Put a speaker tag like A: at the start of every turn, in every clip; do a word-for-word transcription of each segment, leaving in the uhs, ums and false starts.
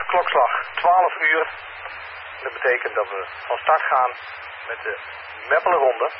A: klokslag twaalf uur. Dat betekent dat we van start gaan met de Meppelenronde.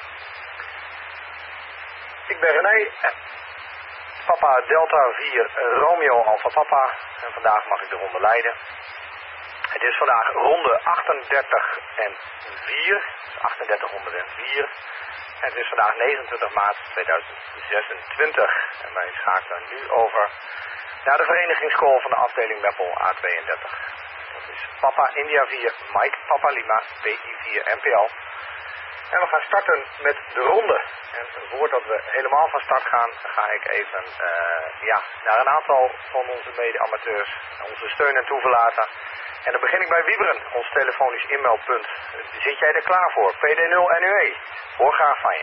A: Ik ben René, Papa Delta vier Romeo Alpha Papa en vandaag mag ik de ronde leiden. Het is vandaag ronde achtendertig en vier, achtendertig honderdvier. En het is vandaag negenentwintig maart tweeduizend zesentwintig en wij schakelen nu over naar de verenigingscall van de afdeling Meppel A tweeëndertig. Dat is Papa India vier, Mike Papa Lima, P I vier N P L. En we gaan starten met de ronde. En voordat we helemaal van start gaan, ga ik even uh, ja, naar een aantal van onze mede-amateurs onze steun en toeverlaten. En dan begin ik bij Wieberen, ons telefonisch inmeldpunt. Zit jij er klaar voor? P D nul N U E. Hoor graag van je.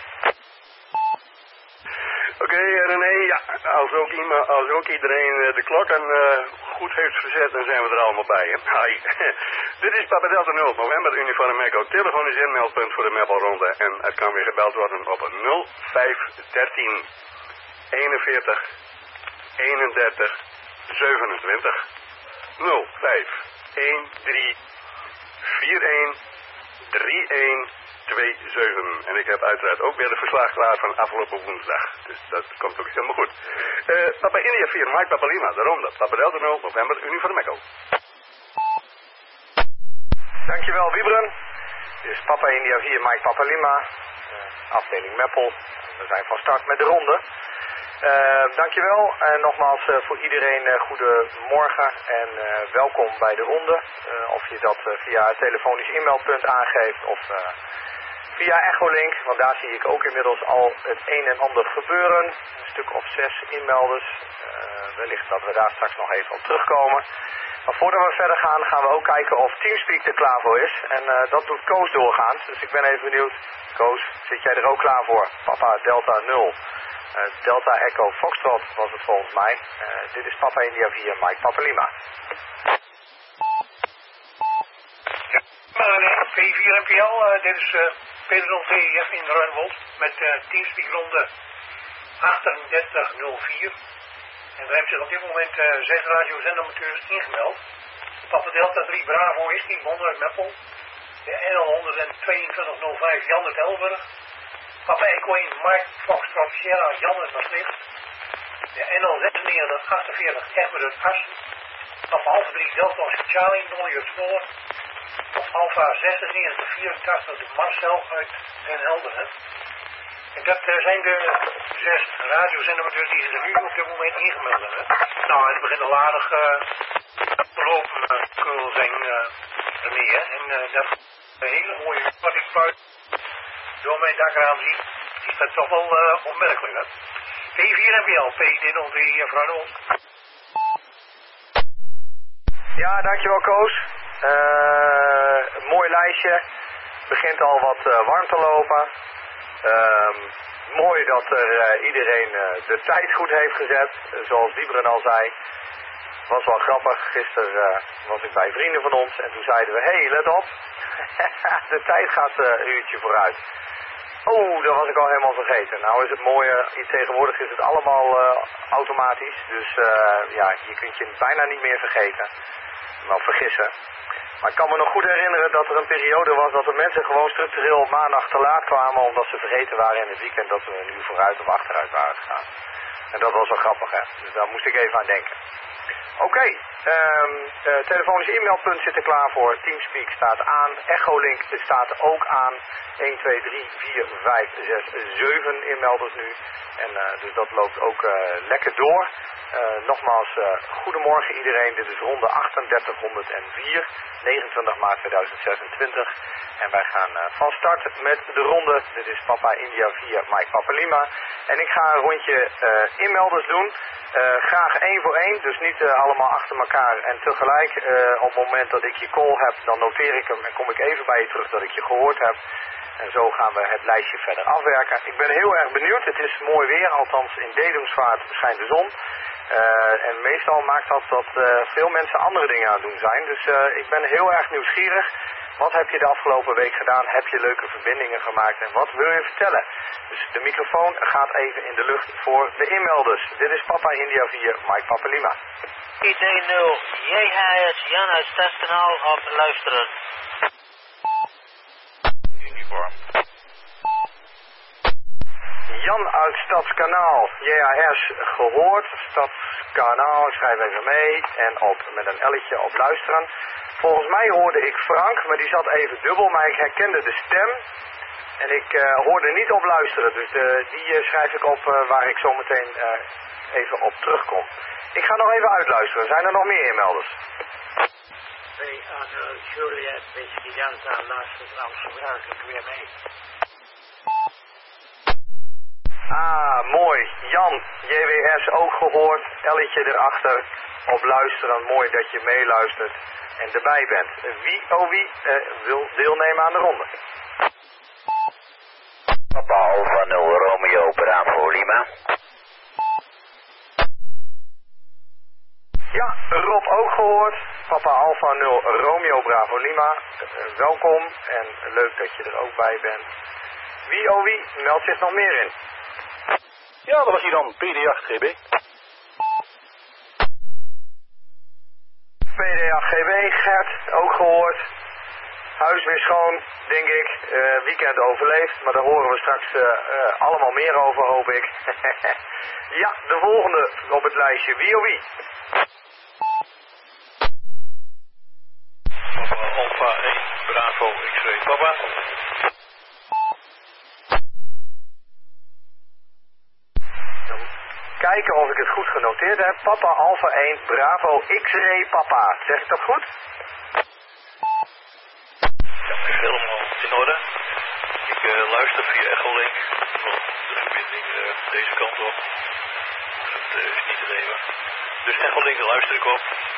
B: Oké, okay, René, ja, als ook, iemand, als ook iedereen de klokken uh, goed heeft gezet, dan zijn we er allemaal bij. Hi. Dit is Papa Delta nul, November, Uniform Echo, telefonisch inmeldpunt voor de Meppelronde. En het kan weer gebeld worden op nul vijf dertien eenenveertig eenendertig zevenentwintig. nul vijf een drie vier een drie een twee zeven. En ik heb uiteraard ook weer de verslag klaar van afgelopen woensdag. Dus dat komt ook helemaal goed. Uh, Papa India vier, Mike Papa Lima, de ronde. Papa Delta nul, November, Uniform Echo.
A: Dankjewel Wieberen. Dit is Papa India vier, Mike Papa Lima, uh, afdeling Meppel. We zijn van start met de ronde. Uh, dankjewel en nogmaals uh, voor iedereen uh, goedemorgen en uh, welkom bij de ronde. Uh, of je dat uh, via het telefonisch inmeldpunt aangeeft of uh, via Echolink, want daar zie ik ook inmiddels al het een en ander gebeuren. Een stuk of zes inmelders, uh, wellicht dat we daar straks nog even op terugkomen. Maar voordat we verder gaan, gaan we ook kijken of Teamspeak er klaar voor is. En uh, dat doet Koos doorgaans, dus ik ben even benieuwd. Koos, zit jij er ook klaar voor? Papa Delta nul. Uh, Delta Echo Foxtrot was het volgens mij. Uh, dit is Papa India vier, Mike Papa Lima.
C: Ja, maar P vier N P L, uh, dit is uh, Peter T F in Ruinwold met uh, Teamspeak ronde achtendertig nul vier. En er hebben zich op dit moment uh, zes radiozendamateurs ingemeld. Papa Delta drie Bravo is die honderd Meppel. De N L honderdtweeëntwintig nul vijf Jan uit Elburg. Papa Echo één Mike Foxtrot Sierra Jan uit Maastricht. De N L zesennegentig achtenveertig Egbert uit Assen. Papa Alpha drie Delta Charlie Nolly uit Zwolle. Of Alpha zesennegentig vierentachtig de Marcel uit Den Helder. En dat uh, zijn de zes radiozendamateurs die zich nu op dit moment ingemeld hebben. Nou, en het begint al aardig uh, te lopen, uh, zijn uh, René, hè. En uh, dat is een hele mooie wat ik buiten door mijn dakraam zie, is dat toch wel uh, opmerkelijk, hè. P vier N P L, P D nul drie Franewold.
A: Ja, dankjewel Koos. Uh, mooi lijstje. Begint al wat uh, warm te lopen. Uh, mooi dat er uh, iedereen uh, de tijd goed heeft gezet, uh, zoals Wieberen al zei. Was wel grappig, gisteren uh, was ik bij vrienden van ons en toen zeiden we, hé, hey, let op, de tijd gaat uh, een uurtje vooruit. Oh, dat was ik al helemaal vergeten. Nou is het mooie, tegenwoordig is het allemaal uh, automatisch, dus uh, ja, je kunt je bijna niet meer vergeten. Wel vergissen. Maar ik kan me nog goed herinneren dat er een periode was dat de mensen gewoon structureel op maandag te laat kwamen omdat ze vergeten waren in het weekend dat we een uur vooruit of achteruit waren gegaan. En dat was wel grappig, hè. Dus daar moest ik even aan denken. Oké, okay, um, uh, telefonisch e-mailpunt zit er klaar voor. Teamspeak staat aan. Echolink staat ook aan. een, twee, drie, vier, vijf, zes, zeven inmelders nu. En uh, dus dat loopt ook uh, lekker door. Uh, nogmaals, uh, goedemorgen iedereen. Dit is ronde achtendertig honderdvier, negenentwintig maart tweeduizend zesentwintig. En wij gaan uh, van start met de ronde. Dit is Papa India vier, Mike Papa Lima. En ik ga een rondje uh, inmelders doen. Uh, graag één voor één, dus niet uh, allemaal achter elkaar en tegelijk. Uh, op het moment dat ik je call heb, dan noteer ik hem en kom ik even bij je terug dat ik je gehoord heb. En zo gaan we het lijstje verder afwerken. Ik ben heel erg benieuwd, het is mooi weer, althans in Dedemsvaart schijnt de zon. Uh, en meestal maakt dat dat uh, veel mensen andere dingen aan het doen zijn. Dus uh, ik ben heel erg nieuwsgierig. Wat heb je de afgelopen week gedaan? Heb je leuke verbindingen gemaakt? En wat wil je vertellen? Dus de microfoon gaat even in de lucht voor de inmelders. Dit is Papa India vier, Mike Papa Lima.
D: I D nul, J H S, Jan uit Stadskanaal op luisteren.
E: Uniform.
A: Jan uit Stadskanaal, J H S gehoord, Stadskanaal, ik schrijf even mee, en op, met een L'tje op luisteren. Volgens mij hoorde ik Frank, maar die zat even dubbel, maar ik herkende de stem. En ik uh, hoorde niet op luisteren, dus de, die uh, schrijf ik op uh, waar ik zo meteen uh, even op terugkom. Ik ga nog even uitluisteren, zijn er nog meer inmelders?
D: B A nul, Juliet, Whisky Delta, luistert als gebruikelijk weer mee.
A: Ah, mooi. Jan, J W S ook gehoord. L'tje erachter. Op luisteren. Mooi dat je meeluistert en erbij bent. Wie, oh wie, uh, wil deelnemen aan de ronde?
E: Papa Alpha nul Romeo Bravo Lima.
A: Ja, Rob ook gehoord. Papa Alpha nul Romeo Bravo Lima. Uh, welkom en leuk dat je er ook bij bent. Wie, oh wie, meldt zich nog meer in?
F: Ja, dat was hier dan, P D acht G B.
A: P D acht G B, Gert, ook gehoord. Huis weer schoon, denk ik. Uh, weekend overleefd, maar daar horen we straks uh, uh, allemaal meer over, hoop ik. Ja, de volgende op het lijstje. Wie of wie?
E: Papa Alpha één Bravo X-ray Papa.
A: Kijken of ik het goed genoteerd heb. Papa Alpha één Bravo X-ray Papa. Zeg ik dat goed?
E: Ja, is helemaal in orde. Ik uh, luister via Echolink. De verbinding uh, deze kant op. Dat uh, is niet te nemen. Dus Echolink luister ik op.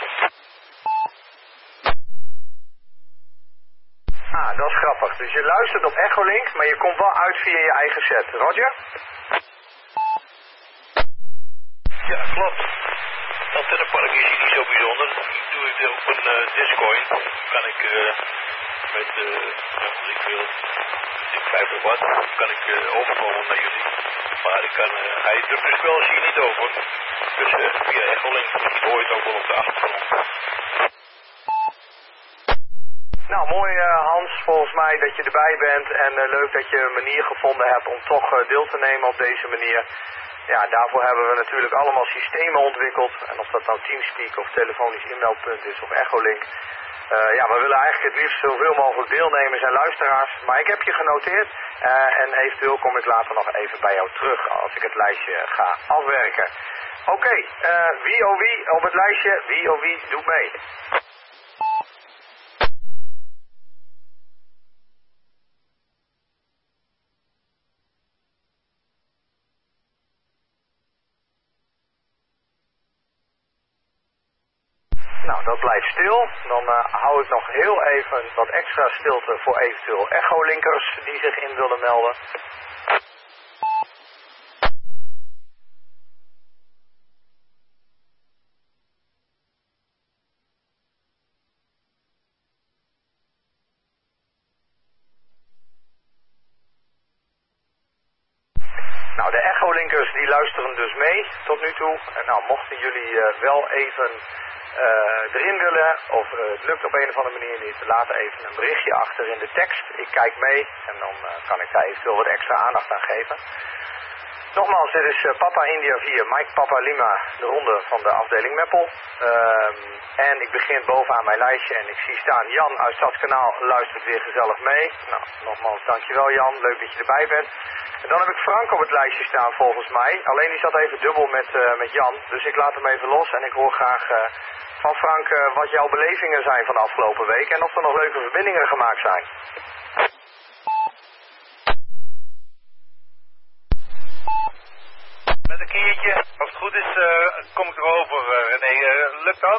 A: Ah, dat is grappig. Dus je luistert op Echolink, maar je komt wel uit via je eigen set. Roger?
E: Ja, klopt. Antennepark is hier niet zo bijzonder. Ik doe het op een uh, Discoin. Kan ik uh, met, uh, ja, wat ik wil, ik vijftig watt, kan ik uh, overkomen naar jullie. Maar ik kan, uh, hij drukt dus wel hier niet over. Dus uh, via Echolink, ik hoor het ook wel op de achtergrond.
A: Nou, mooi uh, Hans, volgens mij dat je erbij bent en uh, leuk dat je een manier gevonden hebt om toch uh, deel te nemen op deze manier. Ja, daarvoor hebben we natuurlijk allemaal systemen ontwikkeld. En of dat nou Teamspeak of telefonisch e-mailpunt is of Echolink. Uh, ja, we willen eigenlijk het liefst zoveel mogelijk deelnemers en luisteraars. Maar ik heb je genoteerd uh, en eventueel kom ik later nog even bij jou terug als ik het lijstje ga afwerken. Oké, okay, uh, wie oh wie op het lijstje, wie oh wie doet mee. Nou, dat blijft stil. Dan uh, hou ik nog heel even wat extra stilte voor eventueel echolinkers die zich in willen melden. Nou, de echolinkers die luisteren dus mee tot nu toe. En nou, mochten jullie uh, wel even uh, erin willen, of uh, het lukt op een of andere manier niet, laat even een berichtje achter in de tekst. Ik kijk mee en dan uh, kan ik daar eventueel wat extra aandacht aan geven. Nogmaals, dit is uh, Papa India vier, Mike Papa Lima, de ronde van de afdeling Meppel. Um, en ik begin bovenaan mijn lijstje en ik zie staan Jan uit Stadskanaal luistert weer gezellig mee. Nou, nogmaals dankjewel Jan, leuk dat je erbij bent. En dan heb ik Frank op het lijstje staan volgens mij, alleen die zat even dubbel met, uh, met Jan. Dus ik laat hem even los en ik hoor graag uh, van Frank uh, wat jouw belevingen zijn van de afgelopen week en of er nog leuke verbindingen gemaakt zijn.
F: Met een keertje, als het goed is, uh, kom ik erover, uh, René. Uh, lukt dat?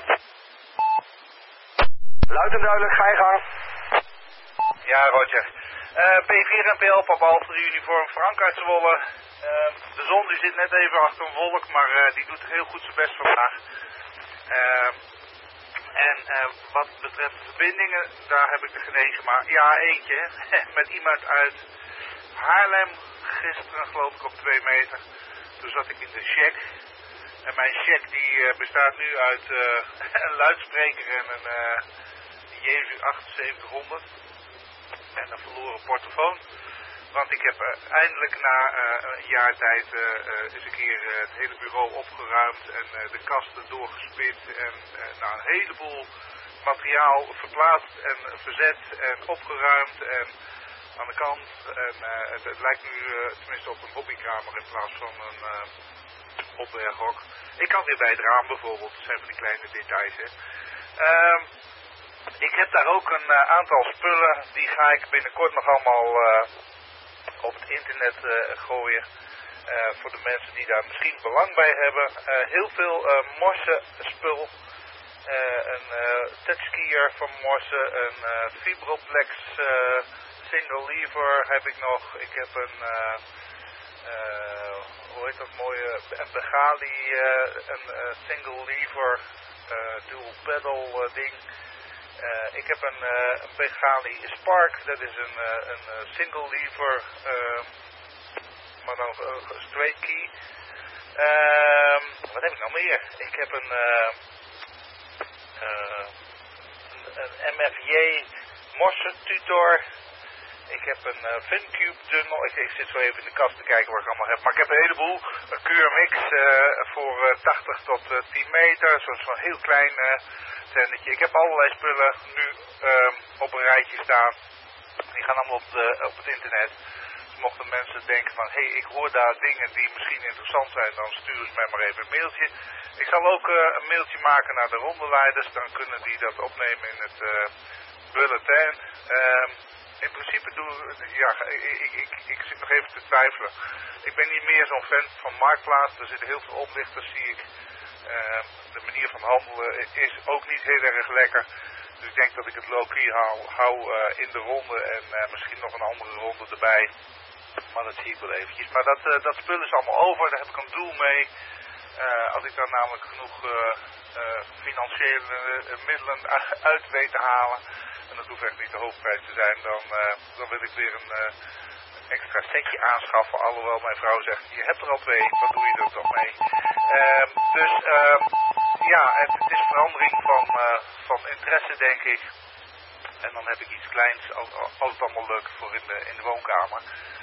A: Luid en duidelijk, ga je gang.
F: Ja, Roger. Uh, P vier en P L, Papa Alpha uniform, Frank uit Zwolle. Uh, de zon die zit net even achter een wolk, maar uh, die doet heel goed zijn best vandaag. Uh, en uh, wat betreft de verbindingen, daar heb ik de genezen maar ja, eentje. Met iemand uit Haarlem, gisteren geloof ik op twee meter. Toen zat ik in de check. En mijn check die uh, bestaat nu uit uh, een luidspreker en een uh, Jezus achtenzeventighonderd. En een verloren portofoon. Want ik heb uh, eindelijk na uh, een jaar tijd uh, uh, eens een keer uh, het hele bureau opgeruimd. En uh, de kasten doorgespit. En uh, nou, een heleboel materiaal verplaatst en verzet en opgeruimd. En aan de kant. En uh, het, het lijkt nu uh, tenminste op een hobbykamer in plaats van een uh, opberghok. Ik kan weer bij het raam bijvoorbeeld. Dat zijn van die kleine details. Hè. Uh, ik heb daar ook een uh, aantal spullen. Die ga ik binnenkort nog allemaal uh, op het internet uh, gooien. Uh, voor de mensen die daar misschien belang bij hebben. Uh, heel veel uh, morse spul. Uh, een uh, touchskier van morse. Een uh, Fibroplex uh, single lever heb ik nog. Ik heb een... Uh, uh, hoe heet dat mooie? Een Begali. Uh, een uh, single lever uh, dual pedal uh, ding. Uh, ik heb een, uh, een Begali Spark, dat is een, uh, een uh, single lever, uh, maar dan uh, straight key. Uh, wat heb ik nog meer? Ik heb een, uh, uh, een, een M F J Morse tutor. Ik heb een uh, Vincube tunnel. Ik, ik zit zo even in de kast te kijken wat ik allemaal heb. Maar ik heb een heleboel. Een Q R M X uh, voor uh, tachtig tot uh, tien meter. Zo'n heel klein uh, zendertje. Ik heb allerlei spullen nu uh, op een rijtje staan. Die gaan allemaal op, de, op het internet. Dus mochten mensen denken van, hé, hey, ik hoor daar dingen die misschien interessant zijn, dan sturen ze mij maar even een mailtje. Ik zal ook uh, een mailtje maken naar de rondeleiders. Dan kunnen die dat opnemen in het uh, bulletin. Uh, In principe doe ja, ik, ik, ik, ik zit nog even te twijfelen. Ik ben niet meer zo'n fan van Marktplaats. Er zitten heel veel oplichters, zie ik. Uh, de manier van handelen is ook niet heel erg lekker. Dus ik denk dat ik het low-key hou, hou uh, in de ronde en uh, misschien nog een andere ronde erbij. Maar dat zie ik wel eventjes. Maar dat, uh, dat spul is allemaal over, daar heb ik een doel mee. Uh, als ik daar namelijk genoeg uh, uh, financiële uh, middelen uit weet te halen... En dat hoeft echt niet de hoofdprijs te zijn. Dan, uh, dan wil ik weer een uh, extra setje aanschaffen. Alhoewel mijn vrouw zegt, je hebt er al twee. Wat doe je er toch mee? Uh, dus uh, ja, het, het is verandering van, uh, van interesse denk ik. En dan heb ik iets kleins, als, als het allemaal lukt, voor in de, in de woonkamer.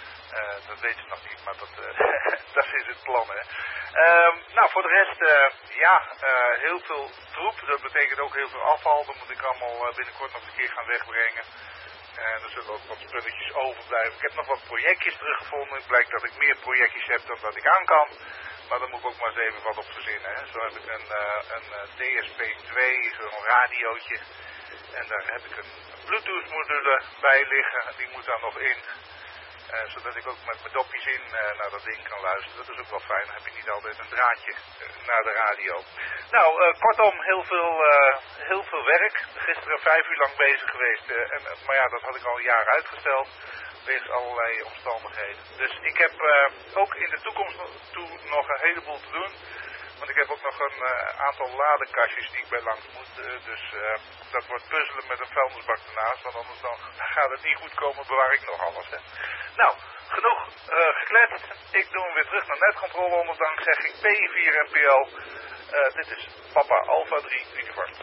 F: Uh, dat weet ze nog niet, maar dat, uh, dat is het plan. Hè. Uh, nou, voor de rest, uh, ja, uh, heel veel troep. Dat betekent ook heel veel afval. Dat moet ik allemaal uh, binnenkort nog een keer gaan wegbrengen. En er zullen ook wat spulletjes overblijven. Ik heb nog wat projectjes teruggevonden. Het blijkt dat ik meer projectjes heb dan dat ik aan kan. Maar daar moet ik ook maar eens even wat op verzinnen. Hè. Zo heb ik een, uh, een D S P twee, zo'n radiootje. En daar heb ik een Bluetooth module bij liggen. Die moet daar nog in. Uh, zodat ik ook met mijn dopjes in uh, naar dat ding kan luisteren. Dat is ook wel fijn. Dan heb je niet altijd een draadje uh, naar de radio. Nou, uh, kortom, heel veel, uh, heel veel werk. Gisteren vijf uur lang bezig geweest. Uh, en, maar ja, dat had ik al een jaar uitgesteld. Wegens allerlei omstandigheden. Dus ik heb uh, ook in de toekomst toe nog een heleboel te doen. Want ik heb ook nog een uh, aantal ladekastjes die ik bij langs moet. Uh, dus uh, dat wordt puzzelen met een vuilnisbak ernaast. Want anders dan gaat het niet goed komen, bewaar ik nog alles. Hè. Nou, genoeg uh, gekletst. Ik doe hem weer terug naar netcontrole. Onderdank zeg ik P vier N P L. Uh, dit is Papa Alpha drie Uniform.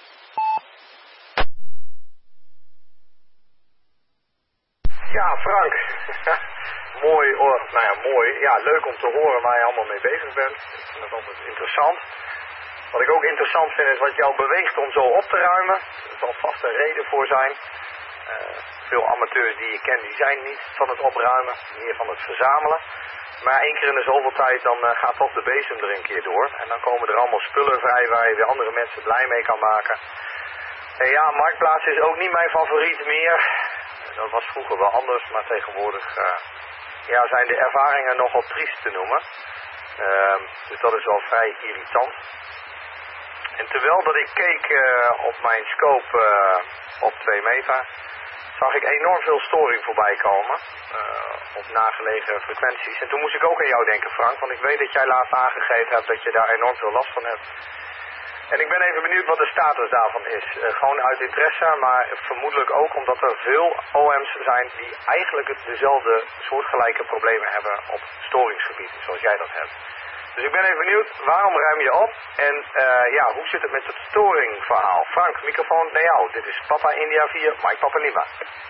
A: Ja, Frank. Mooi, oh, nou ja, mooi. Ja, leuk om te horen waar je allemaal mee bezig bent. Ik vind dat altijd interessant. Wat ik ook interessant vind is wat jou beweegt om zo op te ruimen. Er zal vast een reden voor zijn. Uh, veel amateurs die je kent, die zijn niet van het opruimen, meer van het verzamelen. Maar één keer in de zoveel tijd dan uh, gaat toch de bezem er een keer door. En dan komen er allemaal spullen vrij waar je weer andere mensen blij mee kan maken. En ja, Marktplaats is ook niet mijn favoriet meer. Dat was vroeger wel anders, maar tegenwoordig uh, ja, zijn de ervaringen nogal triest te noemen. Uh, dus dat is wel vrij irritant. En terwijl dat ik keek uh, op mijn scope uh, op twee meter, zag ik enorm veel storing voorbij komen uh, op nagelegen frequenties. En toen moest ik ook aan jou denken, Frank, want ik weet dat jij laatst aangegeven hebt dat je daar enorm veel last van hebt. En ik ben even benieuwd wat de status daarvan is. Uh, gewoon uit interesse, maar vermoedelijk ook omdat er veel O M's zijn die eigenlijk het dezelfde soortgelijke problemen hebben op storingsgebied, zoals jij dat hebt. Dus ik ben even benieuwd, waarom ruim je op? En uh, ja, hoe zit het met het storingverhaal? Frank, microfoon naar jou. Dit is Papa India vier, Mike Papa Lima.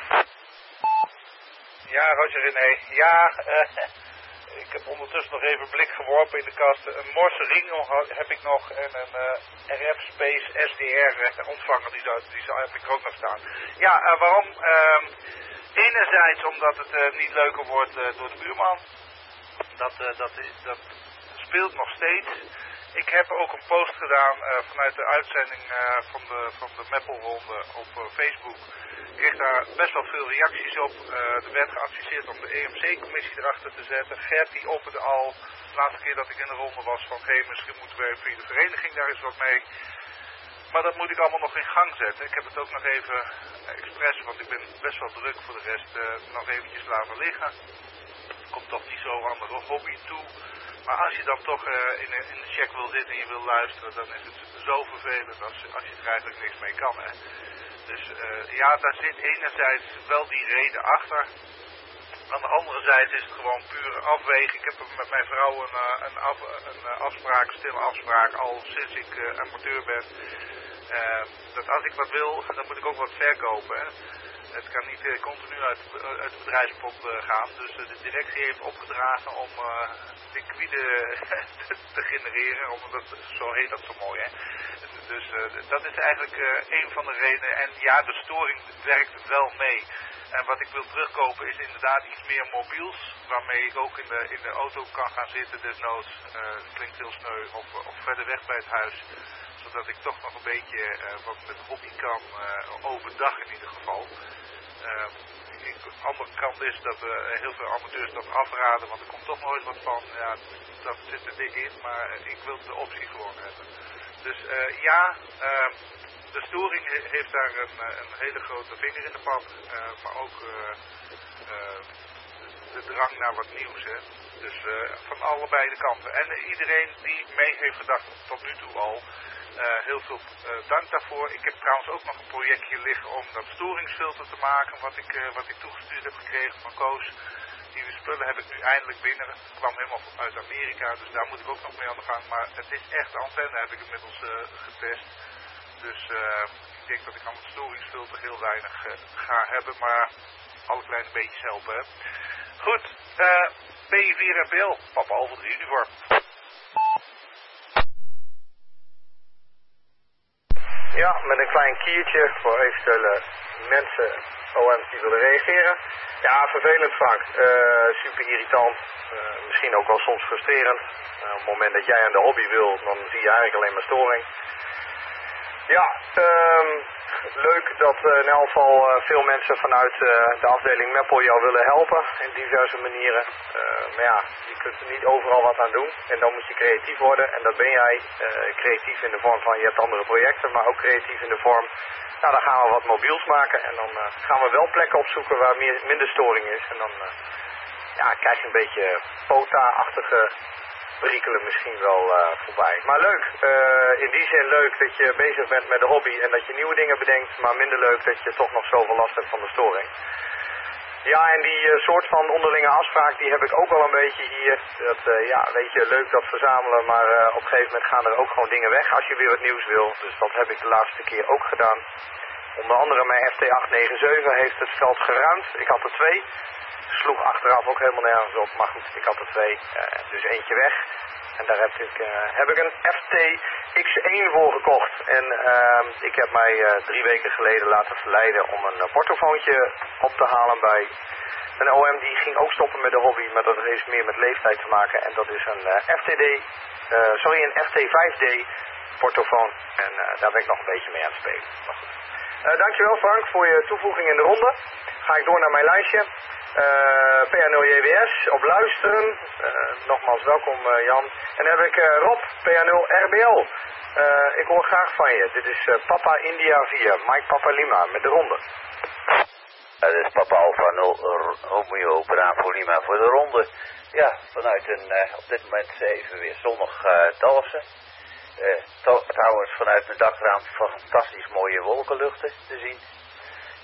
F: Ja, Roger René. Ja, uh, ik heb ondertussen nog even een blik geworpen in de kast. Een morse ring heb ik nog en een uh, R F Space S D R ontvanger, die, zou, die zou, heb ik er ook nog staan. Ja, uh, waarom? Uh, enerzijds omdat het uh, niet leuker wordt uh, door de buurman. Dat, uh, dat, is, dat speelt nog steeds. Ik heb ook een post gedaan uh, vanuit de uitzending uh, van de, van de Meppelronde op uh, Facebook. Ik kreeg daar best wel veel reacties op. Uh, er werd geadviseerd om de E M C-commissie erachter te zetten. Gert die opperde al, de laatste keer dat ik in de ronde was, van hé, hey, misschien moeten we via de vereniging daar eens wat mee. Maar dat moet ik allemaal nog in gang zetten. Ik heb het ook nog even uh, expres, want ik ben best wel druk voor de rest, uh, nog eventjes laten liggen. Komt toch niet zo aan de hobby toe. Maar als je dan toch uh, in, de, in de check wil zitten en je wil luisteren, dan is het zo vervelend als, als je er eigenlijk niks mee kan. Hè. Dus uh, ja, daar zit enerzijds wel die reden achter. Aan de andere zijde is het gewoon puur afwegen. Ik heb met mijn vrouw een, een, af, een afspraak, een stille afspraak, al sinds ik uh, amateur ben. Uh, dat als ik wat wil, dan moet ik ook wat verkopen. Hè. Het kan niet uh, continu uit, uh, uit de bedrijfspot uh, gaan. Dus uh, de directie heeft opgedragen om uh, liquide te, te genereren. Omdat, zo heet dat zo mooi, hè. Dus uh, dat is eigenlijk uh, een van de redenen. En ja, de storing werkt wel mee. En wat ik wil terugkopen is inderdaad iets meer mobiels. Waarmee ik ook in de, in de auto kan gaan zitten desnoods. Uh, dat klinkt heel sneu. Of, of verder weg bij het huis. Zodat ik toch nog een beetje uh, wat met hobby kan. Uh, overdag in ieder geval. Uh, de andere kant is dat uh, heel veel amateurs dat afraden. Want er komt toch nooit wat van. Ja, dat zit er dik in. Maar uh, ik wil de optie gewoon hebben. Dus uh, ja... Uh, De storing heeft daar een, een hele grote vinger in de pap, uh, maar ook uh, uh, de drang naar wat nieuws. Hè. Dus uh, van allebei de kanten. En uh, iedereen die mee heeft gedacht tot nu toe al, uh, heel veel uh, dank daarvoor. Ik heb trouwens ook nog een projectje liggen om dat storingsfilter te maken, wat ik, uh, wat ik toegestuurd heb gekregen van Koos. Die spullen heb ik nu eindelijk binnen. Het kwam helemaal uit Amerika, dus daar moet ik ook nog mee aan de gang. Maar het is echt, de antenne heb ik inmiddels uh, getest. Dus uh, ik denk dat ik aan het storingsfilter heel weinig uh, ga hebben, maar alle kleine beetjes helpen. Hè. Goed, uh, B vier N P L, Papa Alpha drie Uniform.
A: Ja, met een klein kiertje voor eventuele mensen, O M's die willen reageren. Ja, vervelend Frank, uh, super irritant, uh, misschien ook wel soms frustrerend. Uh, op het moment dat jij aan de hobby wil, dan zie je eigenlijk alleen maar storing. Ja, um, leuk dat uh, in elk geval uh, veel mensen vanuit uh, de afdeling Meppel jou willen helpen in diverse manieren. Uh, maar ja, je kunt er niet overal wat aan doen en dan moet je creatief worden en dat ben jij. Uh, creatief in de vorm van je hebt andere projecten, maar ook creatief in de vorm, nou dan gaan we wat mobiels maken en dan uh, gaan we wel plekken opzoeken waar meer, minder storing is. En dan uh, ja, krijg je een beetje POTA-achtige perikelen misschien wel uh, voorbij. Maar leuk, uh, in die zin leuk dat je bezig bent met de hobby en dat je nieuwe dingen bedenkt, maar minder leuk dat je toch nog zoveel last hebt van de storing. Ja, en die uh, soort van onderlinge afspraak, die heb ik ook wel een beetje hier. Dat, uh, ja, weet je, leuk dat verzamelen, maar uh, op een gegeven moment gaan er ook gewoon dingen weg als je weer wat nieuws wil. Dus dat heb ik de laatste keer ook gedaan. Onder andere mijn F T acht negen zeven heeft het veld geruimd. Ik had er twee. Sloeg achteraf ook helemaal nergens op, maar goed, ik had er twee, uh, dus eentje weg. En daar heb ik, uh, heb ik een F T X één voor gekocht. En uh, ik heb mij uh, drie weken geleden laten verleiden om een uh, portofoontje op te halen bij een O M. Die ging ook stoppen met de hobby, maar dat heeft meer met leeftijd te maken. En dat is een uh, F T D, uh, sorry, een F T vijf D portofoon. En uh, daar ben ik nog een beetje mee aan het spelen. Maar goed. Uh, dankjewel Frank voor je toevoeging in de ronde. Ga ik door naar mijn lijstje. Uh, P N L J W S op luisteren. Uh, nogmaals welkom uh, Jan. En dan heb ik uh, Rob, P N L R B L. Uh, ik hoor graag van je. Dit is uh, Papa India vier, Mike Papa Lima met de ronde.
G: Uh, dit is Papa Alpha nul Romeo Bravo Lima voor de ronde. Ja, vanuit een uh, op dit moment even weer zonnig uh, Dalfsen. Uh, trouwens vanuit mijn dakraam fantastisch mooie wolkenluchten te zien.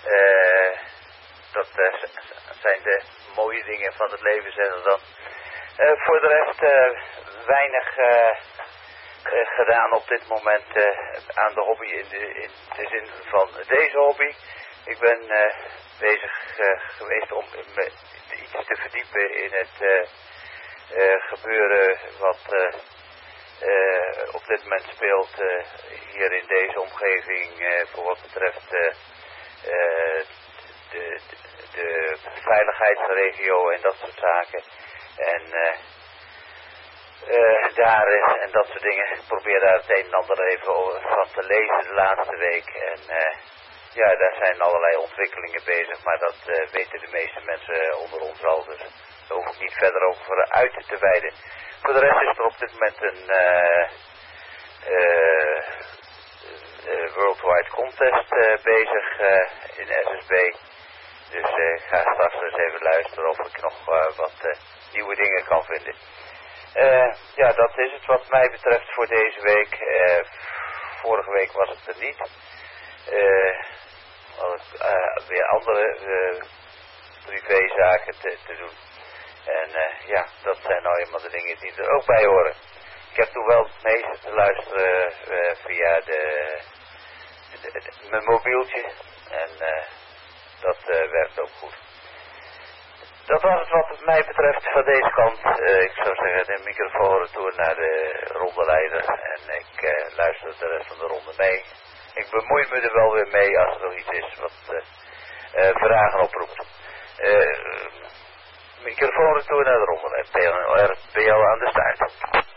G: Uh, dat uh, zijn de mooie dingen van het leven, zeggen dan. Uh, voor de rest uh, weinig uh, uh, gedaan op dit moment uh, aan de hobby in de, in de zin van deze hobby. Ik ben uh, bezig uh, geweest om me iets te verdiepen in het uh, uh, gebeuren wat uh, uh, op dit moment speelt uh, hier in deze omgeving uh, voor wat betreft uh, uh, de, de veiligheidsregio en dat soort zaken. En uh, uh, daar uh, en dat soort dingen. Ik probeer daar het een en ander even over van te lezen de laatste week. En uh, ja, daar zijn allerlei ontwikkelingen bezig, maar dat uh, weten de meeste mensen onder ons al. Dus daar hoef ik niet verder over uit te wijden. Voor de rest is er op dit moment een uh, uh, uh, Worldwide Contest uh, bezig uh, in S S B. Dus uh, ik ga straks eens even luisteren of ik nog uh, wat uh, nieuwe dingen kan vinden. Uh, ja, dat is het wat mij betreft voor deze week. Uh, vorige week was het er niet. Uh, had ik uh, weer andere uh, privézaken te, te doen. En uh, ja, dat zijn nou eenmaal de dingen die er ook bij horen. Ik heb toen wel het meeste te luisteren uh, via de, de, de, mijn mobieltje. En uh, dat uh, werkt ook goed. Dat was het wat mij betreft van deze kant. Uh, ik zou zeggen de microfoon retour naar de rondeleider. En ik uh, luister de rest van de ronde mee. Ik bemoei me er wel weer mee als er nog iets is wat uh, uh, vragen oproept. Uh, microfoon retour naar de rondeleider. P L aan de start.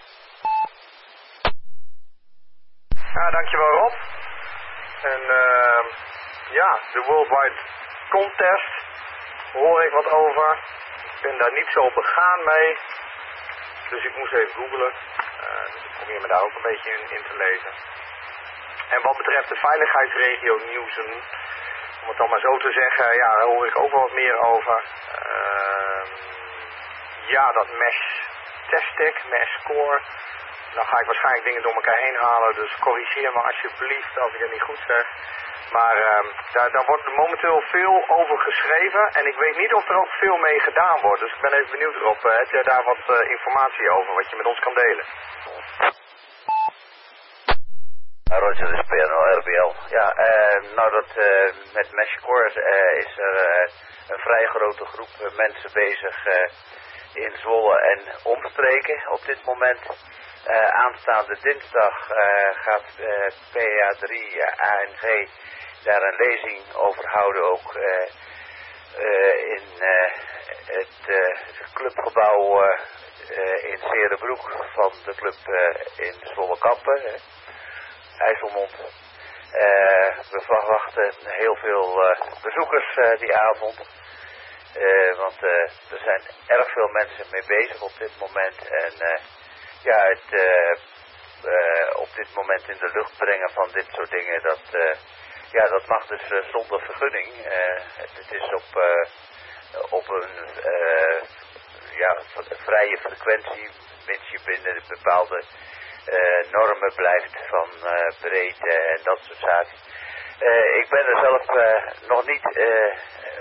A: Ja, dankjewel Rob. En uh, ja, de Worldwide Contest. Hoor ik wat over. Ik ben daar niet zo begaan mee. Dus ik moest even googlen. Uh, dus ik probeer me daar ook een beetje in, in te lezen. En wat betreft de veiligheidsregio nieuwsen, om het dan maar zo te zeggen, ja, daar hoor ik ook wel wat meer over. Uh, ja, dat mesh testing, mesh score. Dan ga ik waarschijnlijk dingen door elkaar heen halen. Dus corrigeer me alsjeblieft als ik het niet goed zeg. Maar uh, daar, daar wordt momenteel veel over geschreven en ik weet niet of er ook veel mee gedaan wordt. Dus ik ben even benieuwd erop. Uh, heb jij daar wat uh, informatie over, wat je met ons kan delen?
G: Roger, de P N L R B L. Ja, uh, nou dat uh, met MeshScore uh, is er uh, een vrij grote groep uh, mensen bezig uh, in Zwolle en omstreken op dit moment. Uh, aanstaande dinsdag uh, gaat uh, P A drie uh, A N G daar een lezing over houden, ook uh, uh, in uh, het uh, clubgebouw uh, uh, in Serenbroek van de club uh, in Zwolle-Kampen, uh, IJsselmond. Uh, we verwachten heel veel uh, bezoekers uh, die avond, uh, want uh, er zijn erg veel mensen mee bezig op dit moment en uh, ja, het uh, uh, op dit moment in de lucht brengen van dit soort dingen, dat, uh, ja, dat mag dus uh, zonder vergunning. Uh, het is op, uh, op een uh, ja, vrije frequentie, mits je binnen de bepaalde uh, normen blijft van uh, breedte en dat soort zaken. Uh, ik ben er zelf uh, nog niet uh,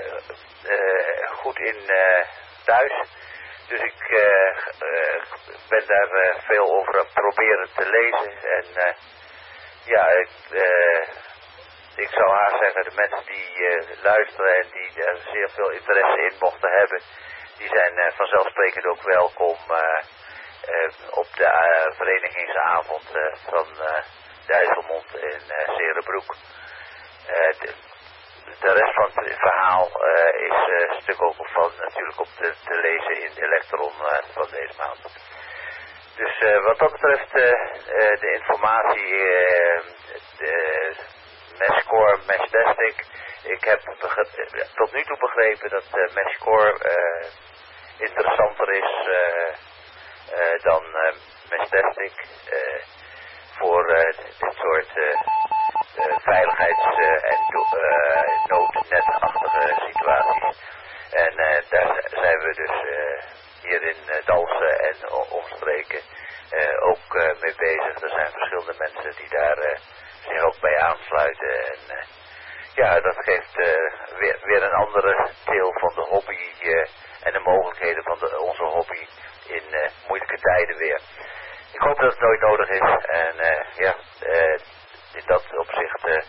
G: uh, goed in uh, thuis. Dus ik uh, uh, ben daar uh, veel over aan proberen te lezen. En uh, ja, ik, uh, ik zou haast zeggen, de mensen die uh, luisteren en die er zeer veel interesse in mochten hebben, die zijn uh, vanzelfsprekend ook welkom uh, uh, op de uh, verenigingsavond uh, van uh, de IJsselmond in uh, Serenbroek. Uh, de, De rest van het verhaal uh, is uh, een stuk ook van, natuurlijk op te, te lezen in de Elektron uh, van deze maand. Dus uh, wat dat betreft uh, uh, de informatie, uh, de MeshScore, mesh testing. Ik heb tot nu toe begrepen dat uh, MeshScore uh, interessanter is uh, uh, dan uh, mesh testing uh, voor uh, dit soort uh, Uh, veiligheids- uh, en uh, noodnetachtige situaties. En uh, daar zijn we dus uh, hier in uh, Dalfsen en omstreken uh, ook uh, mee bezig. Er zijn verschillende mensen die daar uh, zich ook bij aansluiten. En uh, ja, dat geeft uh, weer, weer een andere deel van de hobby uh, en de mogelijkheden van de, onze hobby in uh, moeilijke tijden weer. Ik hoop dat het nooit nodig is en uh, ja, uh, in dat opzicht uh,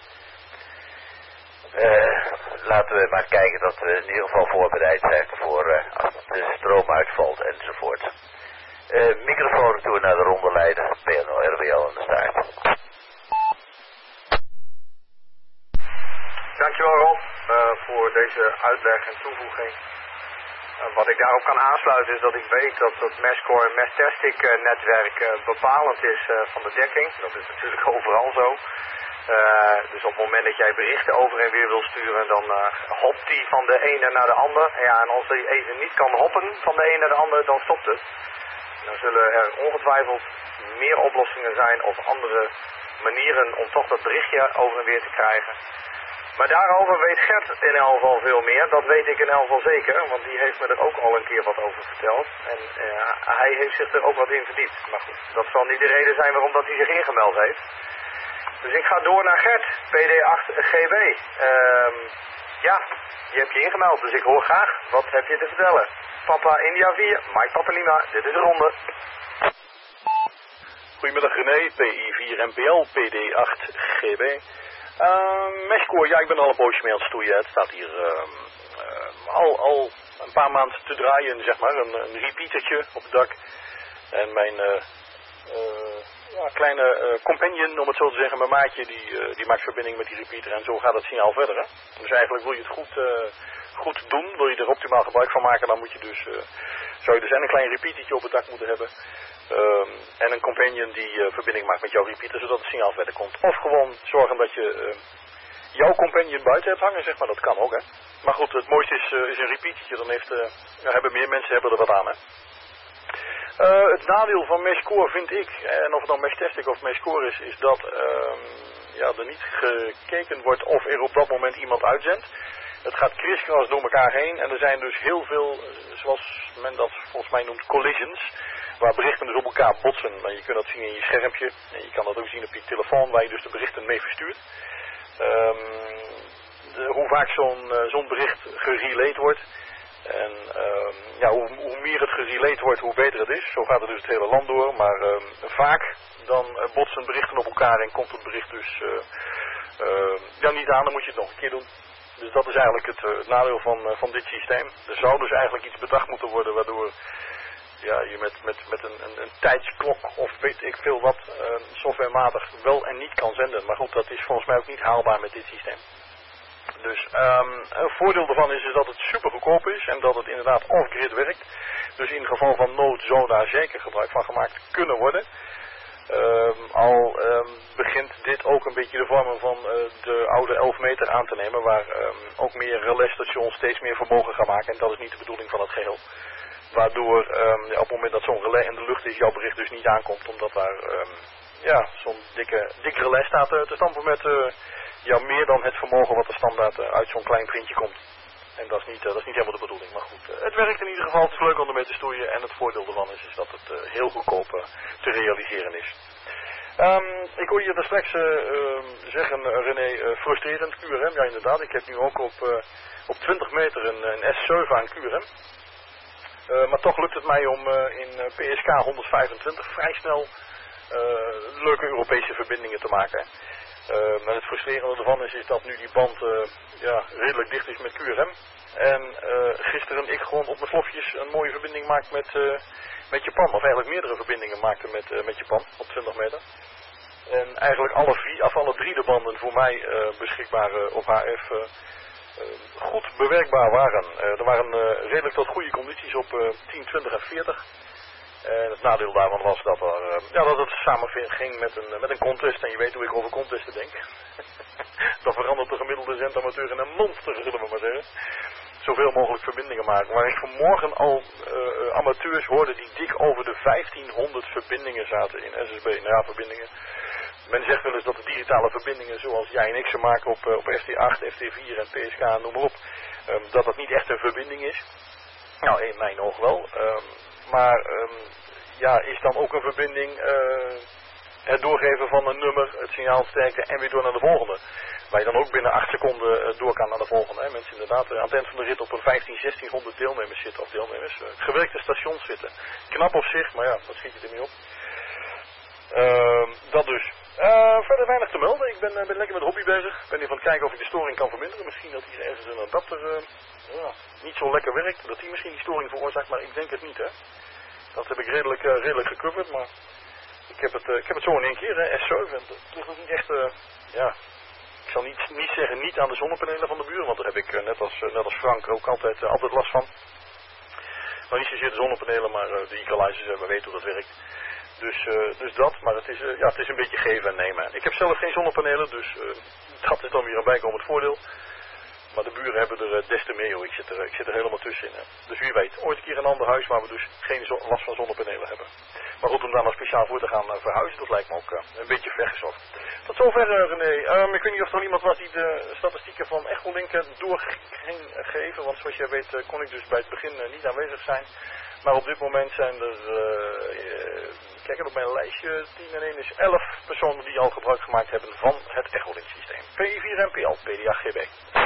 G: uh, laten we maar kijken dat we in ieder geval voorbereid zijn voor uh, als de stroom uitvalt enzovoort. Uh, microfoon toe naar de rondeleider, P N O R W L aan de staart.
A: Dankjewel Rob uh, voor deze uitleg en toevoeging. Uh, wat ik daarop kan aansluiten is dat ik weet dat het Meshcore en Meshtastic uh, netwerk uh, bepalend is uh, van de dekking. Dat is natuurlijk overal zo. Uh, dus op het moment dat jij berichten over en weer wil sturen, dan uh, hopt die van de ene naar de ander. Ja, en als hij even niet kan hoppen van de ene naar de ander, dan stopt het. Dan zullen er ongetwijfeld meer oplossingen zijn of andere manieren om toch dat berichtje over en weer te krijgen. Maar daarover weet Gert in elk geval veel meer. Dat weet ik in elk geval zeker, want die heeft me er ook al een keer wat over verteld. En uh, hij heeft zich er ook wat in verdiept. Maar goed, dat zal niet de reden zijn waarom dat hij zich ingemeld heeft. Dus ik ga door naar Gert, P D acht G B. Um, ja, je hebt je ingemeld, dus ik hoor graag. Wat heb je te vertellen? Papa India vier, Mike Papa Lima, dit is de ronde.
H: Goedemiddag René, P I vier M P L, P D acht G B. Uh, Meshcore, ja, ik ben al een poosje mee aan het stoeien. Het staat hier uh, uh, al, al een paar maanden te draaien, zeg maar. Een, een repeatertje op het dak. En mijn uh, uh, ja, kleine uh, companion, om het zo te zeggen, mijn maatje, die, uh, die maakt verbinding met die repeater. En zo gaat het signaal verder. Hè? Dus eigenlijk wil je het goed, uh, goed doen, wil je er optimaal gebruik van maken, dan moet je dus, uh, zou je dus en een klein repeatertje op het dak moeten hebben. Um, en een companion die uh, verbinding maakt met jouw repeater, zodat het signaal verder komt. Of gewoon zorgen dat je uh, jouw companion buiten hebt hangen, zeg maar, dat kan ook, hè. Maar goed, het mooiste is, uh, is een repeatertje, dan heeft, uh, ja, hebben meer mensen hebben er wat aan, hè. Uh, het nadeel van Meshcore vind ik, en of het dan Meshtastic of Meshcore is, is dat uh, ja, er niet gekeken wordt of er op dat moment iemand uitzendt. Het gaat kriskras door elkaar heen en er zijn dus heel veel, zoals men dat volgens mij noemt, collisions, waar berichten dus op elkaar botsen. En je kunt dat zien in je schermpje en je kan dat ook zien op je telefoon waar je dus de berichten mee verstuurt. Um, de, hoe vaak zo'n uh, zo'n bericht gerelayed wordt. En um, ja, hoe, hoe meer het gerelayed wordt, hoe beter het is. Zo gaat het dus het hele land door. Maar um, vaak dan uh, botsen berichten op elkaar en komt het bericht dus uh, uh, ja, niet aan. Dan moet je het nog een keer doen. Dus dat is eigenlijk het, uh, het nadeel van, uh, van dit systeem. Er zou dus eigenlijk iets bedacht moeten worden waardoor ja, je met, met, met een, een, een tijdsklok of weet ik veel wat uh, softwarematig wel en niet kan zenden. Maar goed, dat is volgens mij ook niet haalbaar met dit systeem. Dus um, een voordeel daarvan is, is dat het super goedkoop is en dat het inderdaad off-grid werkt. Dus in geval van nood zou daar zeker gebruik van gemaakt kunnen worden. Um, al um, begint dit ook een beetje de vormen van uh, de oude elf meter aan te nemen, waar um, ook meer relaisstations steeds meer vermogen gaan maken. En dat is niet de bedoeling van het geheel. Waardoor um, ja, op het moment dat zo'n relais in de lucht is, jouw bericht dus niet aankomt, omdat daar um, ja, zo'n dikke, dik relais staat uh, te stampen met uh, ja, meer dan het vermogen wat er standaard uh, uit zo'n klein printje komt. En dat is niet, uh, dat is niet helemaal de bedoeling, maar goed. Uh, het werkt in ieder geval, het is leuk om ermee te stoeien en het voordeel ervan is, is dat het uh, heel goedkoop uh, te realiseren is. Um, ik hoor je daar straks uh, uh, zeggen, uh, René, uh, frustrerend Q R M. Ja, inderdaad, ik heb nu ook op, uh, op twintig meter een, een S zeven aan Q R M. Uh, maar toch lukt het mij om uh, in uh, P S K honderdvijfentwintig vrij snel uh, leuke Europese verbindingen te maken. Uh, maar het frustrerende ervan is, is dat nu die band uh, ja, redelijk dicht is met Q R M. En uh, gisteren ik gewoon op mijn slofjes een mooie verbinding maak met, uh, met Japan. Of eigenlijk meerdere verbindingen maakte met, uh, met Japan op twintig meter. En eigenlijk alle, vier, of alle drie de banden voor mij uh, beschikbaar uh, op H F uh, uh, goed bewerkbaar waren. Uh, er waren uh, redelijk tot goede condities op uh, tien, twintig en veertig. En het nadeel daarvan was dat, er, uh, ja, dat het samen ging met een, met een contest. En je weet hoe ik over contesten denk. Dan verandert de gemiddelde zendamateur in een monster, zullen we maar zeggen. Zoveel mogelijk verbindingen maken. Waar ik vanmorgen al uh, amateurs hoorde die dik over de vijftienhonderd verbindingen zaten in S S B. Nou ja, verbindingen. Men zegt wel eens dat de digitale verbindingen zoals jij en ik ze maken op, uh, op F T acht, F T vier en P S K, noem maar op. Um, dat dat niet echt een verbinding is. Nou, in mijn oog wel. Um, maar um, ja, is dan ook een verbinding uh, het doorgeven van een nummer, het signaalsterkte en weer door naar de volgende. Waar je dan ook binnen acht seconden uh, door kan naar de volgende. Hè. Mensen inderdaad uh, aan het eind van de rit op een vijftien, zestienhonderd deelnemers zitten of deelnemers. Uh, gewerkte stations zitten. Knap op zich, maar ja, dat schiet je er niet op. Uh, dat dus. Uh, verder weinig te melden. Ik ben, uh, ben lekker met hobby bezig. Ik ben hier van het kijken of ik de storing kan verminderen. Misschien dat hier ergens een adapter uh, ja, niet zo lekker werkt. Dat die misschien die storing veroorzaakt, maar ik denk het niet, hè. Dat heb ik redelijk, uh, redelijk gecoverd, maar ik heb het, uh, ik heb het zo in één keer, hè, S zeven. Dat ligt ook niet echt, uh, ja, ik zal niet, niet zeggen niet aan de zonnepanelen van de buren, want daar heb ik uh, net, als, uh, net als Frank ook altijd, uh, altijd last van. Maar niet zozeer de zonnepanelen, maar uh, de equalizers, uh, we weten hoe dat werkt. Dus, uh, dus dat, maar het is, uh, ja, het is een beetje geven en nemen. Ik heb zelf geen zonnepanelen, dus uh, dat is dan weer een bijkomend voordeel. Maar de buren hebben er uh, des te meer, joh. Ik zit er, ik zit er helemaal tussenin. Hè. Dus wie weet, ooit een keer een ander huis waar we dus geen zo last van zonnepanelen hebben. Maar goed, om daar nou speciaal voor te gaan uh, verhuizen, dat lijkt me ook uh, een beetje vergezocht. Tot zover, uh, René. Um, ik weet niet of er al iemand was die de statistieken van Echolinken door ging geven. Want zoals jij weet uh, kon ik dus bij het begin uh, niet aanwezig zijn. Maar op dit moment zijn er, uh, uh, kijk op mijn lijstje, tien en één is elf personen die al gebruik gemaakt hebben van het Echolink systeem. P I vier M P L, P D A G B.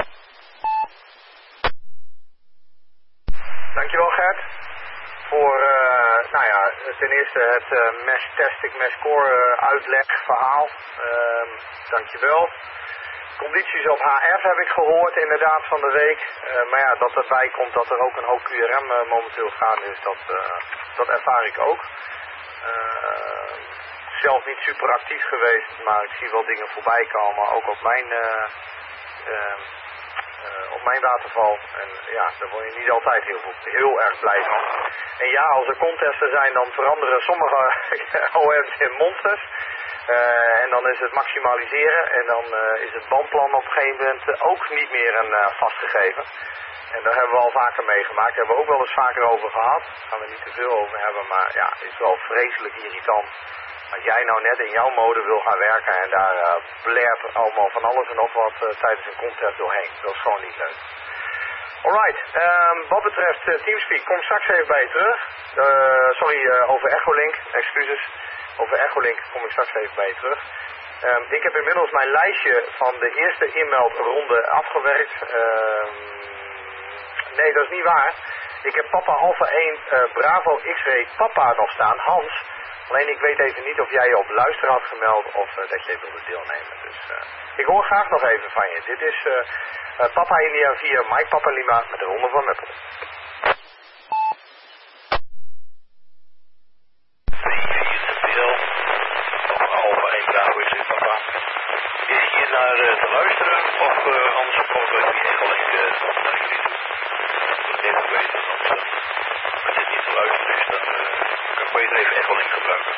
A: Dankjewel Gert voor uh, nou ja, ten eerste het uh, mesh testing, mesh core uh, uitleg, verhaal. Uh, dankjewel. Condities op H F heb ik gehoord inderdaad van de week. Uh, maar ja, dat erbij komt dat er ook een hoop Q R M uh, momenteel gaande is, dat, uh, dat ervaar ik ook. Uh, zelf niet super actief geweest, maar ik zie wel dingen voorbij komen, ook op mijn... Uh, uh, Uh, op mijn waterval. En ja, daar word je niet altijd heel, heel erg blij van. En ja, als er contesten zijn, dan veranderen sommige O M's in monsters. Uh, en dan is het maximaliseren. En dan uh, is het bandplan op een gegeven moment uh, ook niet meer een uh, vastgegeven. En daar hebben we al vaker meegemaakt. Daar hebben we ook wel eens vaker over gehad. Daar gaan we niet te veel over hebben. Maar ja, het is wel vreselijk irritant. Als jij nou net in jouw mode wil gaan werken en daar uh, blert allemaal van alles en nog wat uh, tijdens een contest doorheen. Dat is gewoon niet leuk. Alright, um, wat betreft uh, Teamspeak, kom straks even bij je terug. Uh, sorry, uh, over Echolink, excuses. Over Echolink kom ik straks even bij je terug. Um, ik heb inmiddels mijn lijstje van de eerste inmeldronde afgewerkt. Um, nee, dat is niet waar. Ik heb Papa Alpha één uh, Bravo X-Ray Papa nog staan, Hans. Alleen ik weet even niet of jij je op luisteren had gemeld of uh, dat je wilde deelnemen. Dus uh, ik hoor graag nog even van je. Dit is uh, uh, Papa India via Mike Papa Lima met de Ronde van Meppel.
E: Alpha één Bravo is het, Papa. Is hier naar uh, te luisteren of uh, anders komen we die Echolink uh, naar jullie toe? Dat moet even weten, anders uh, als je niet te luisteren is, dan uh, kan ik beter even Echolink gebruiken.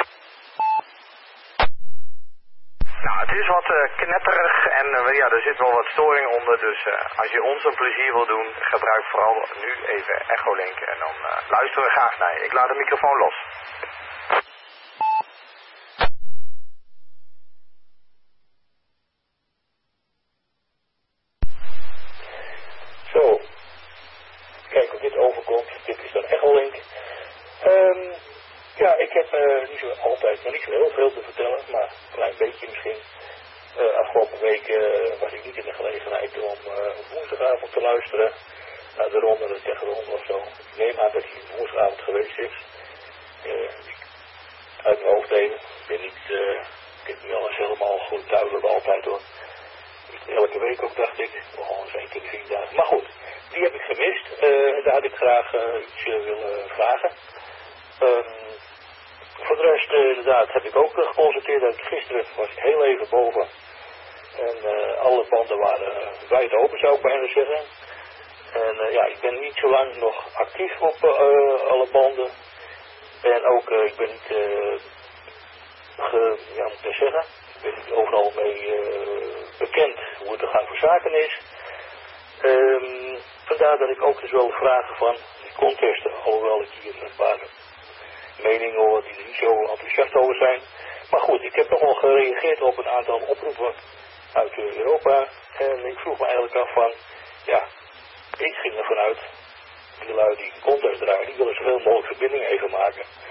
A: Nou, het is wat uh, knetterig en uh, ja, er zit wel wat storing onder. Dus uh, als je ons een plezier wil doen, gebruik vooral nu even Echolink en dan uh, luisteren we graag naar je. Ik laat de microfoon los.
I: Zo, kijk of dit overkomt. Dit is dan Echolink. Um, ja, ik heb uh, niet zo altijd, maar niet zo heel veel te vertellen, maar een klein beetje misschien. Uh, afgelopen week uh, was ik niet in de gelegenheid om uh, op woensdagavond te luisteren naar de ronde, de tegenronde of zo. Ik neem aan dat hij woensdagavond geweest is. Uh, uit mijn hoofd even. Ik ben niet, uh, ik heb niet alles helemaal goed duidelijk altijd hoor. Elke week ook dacht ik, gewoon eens één keer tien dagen. Maar goed, die heb ik gemist. Uh, daar had ik graag uh, iets uh, willen vragen. Um, voor de rest, uh, inderdaad, heb ik ook uh, geconstateerd dat ik gisteren was ik heel even boven. En uh, alle banden waren uh, wijd open, zou ik bijna zeggen. En uh, ja, ik ben niet zo lang nog actief op uh, alle banden. En ook, uh, ik ben niet, uh, ge, ja, moet ik zeggen, ik ben niet overal mee uh, bekend hoe het de gang van zaken is. Um, vandaar dat ik ook dus wil vragen van die contesten, alhoewel ik hier een paar meningen hoor die er niet zo enthousiast over zijn. Maar goed, ik heb nogal gereageerd op een aantal oproepen uit Europa. En ik vroeg me eigenlijk af van, ja, ik ging ervan uit, die lui die een contest draaien, die willen zoveel mogelijk verbindingen even maken.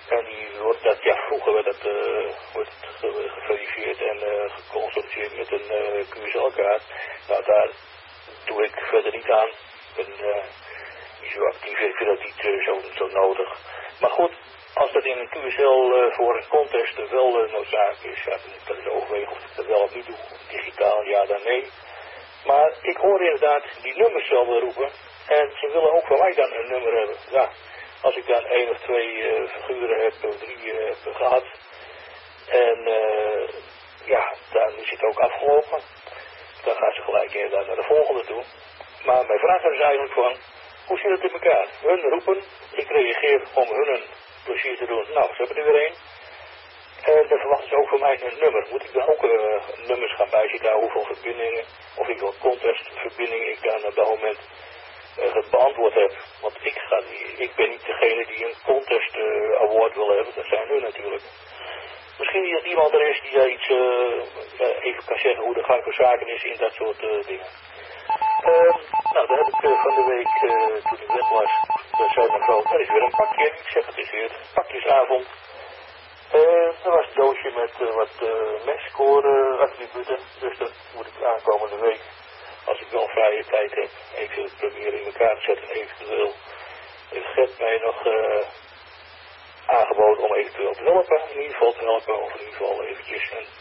I: En die wordt dat, ja, vroeger werd dat, uh, wordt het ge geverifieerd en uh, geconsolideerd met een uh, Q S L-kaart. Nou, daar doe ik verder niet aan. Ik ben uh, niet zo actief, ik vind dat niet uh, zo, zo nodig. Maar goed, als dat in een Q S L uh, voor een contest wel uh, noodzakelijk is, ja, dan kan ik overwegen of ik dat wel of niet doe. Digitaal, ja dan nee. Maar ik hoor inderdaad die nummers wel roepen. En ze willen ook van mij dan een nummer hebben. Ja, als ik dan één of twee uh, figuren heb, of drie uh, heb gehad. En uh, ja, dan is het ook afgelopen. Dan gaan ze gelijk inderdaad naar de volgende toe. Maar mijn vraag is eigenlijk van, hoe zit het in elkaar? Hun roepen, ik reageer om hun een plezier te doen. Nou, ze hebben er weer één. En dan verwachten ze ook van mij een nummer. Moet ik dan ook uh, nummers gaan bijzitten, hoeveel verbindingen, of ik wel contestverbindingen ik dan op dat moment uh, het beantwoord heb. Want ik, ga die, ik ben niet degene die een contest uh, award wil hebben, dat zijn hun natuurlijk. Misschien dat iemand er is die daar iets uh, uh, even kan zeggen hoe de gang van zaken is in dat soort uh, dingen. Uh, nou, daar heb ik uh, van de week, uh, toen ik weg was, uh, zo naar vrouw, er is weer een pakje, ik zeg het is weer pakjesavond. Uh, er was een doosje met uh, wat uh, mescore uh, attributen, dus dat moet ik aankomende week, als ik wel vrije tijd heb, even proberen in elkaar te zetten. Eventueel heeft Gert mij nog uh, aangeboden om eventueel te helpen, in ieder geval te helpen, of in ieder geval eventjes een,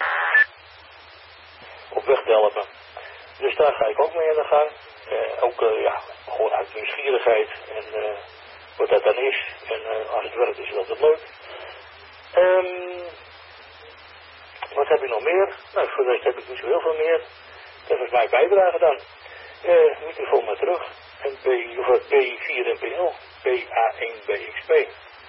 I: op weg te helpen. Dus daar ga ik ook mee aan de gang. Uh, ook uh, ja, gewoon uit nieuwsgierigheid en uh, wat dat dan is. En uh, als het werkt is het altijd leuk. Um, wat heb ik nog meer? Nou, voor de rest heb ik niet zo heel veel meer. Dat is mijn bijdrage dan. Uh, microfoon maar terug. En B, of B vier N P L. B A één B X P.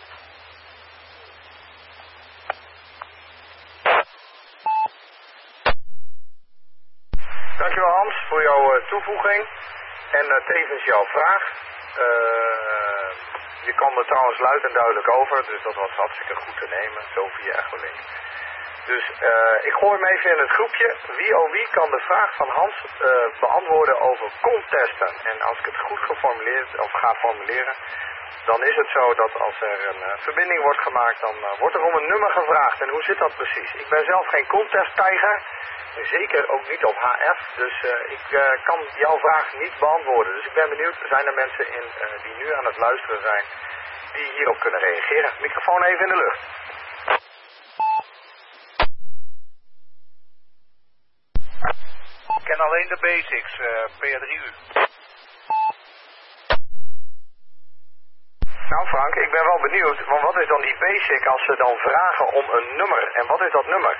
A: Dankjewel Hans voor jouw uh, toevoeging en uh, tevens jouw vraag. Uh, je kwam er trouwens luid en duidelijk over, dus dat was hartstikke goed te nemen, Sofie Echelink. Dus uh, ik gooi hem even in het groepje. Wie oh wie kan de vraag van Hans uh, beantwoorden over contesten. En als ik het goed geformuleerd of ga formuleren, dan is het zo dat als er een uh, verbinding wordt gemaakt, dan uh, wordt er om een nummer gevraagd. En hoe zit dat precies? Ik ben zelf geen contesttijger. Zeker ook niet op H F, dus uh, ik uh, kan jouw vraag niet beantwoorden. Dus ik ben benieuwd, zijn er mensen in, uh, die nu aan het luisteren zijn, die hierop kunnen reageren? Microfoon even in de lucht.
F: Ik ken alleen de basics, uh, P R drie U.
A: Nou Frank, ik ben wel benieuwd, want wat is dan die basic als ze dan vragen om een nummer? En wat is dat nummer?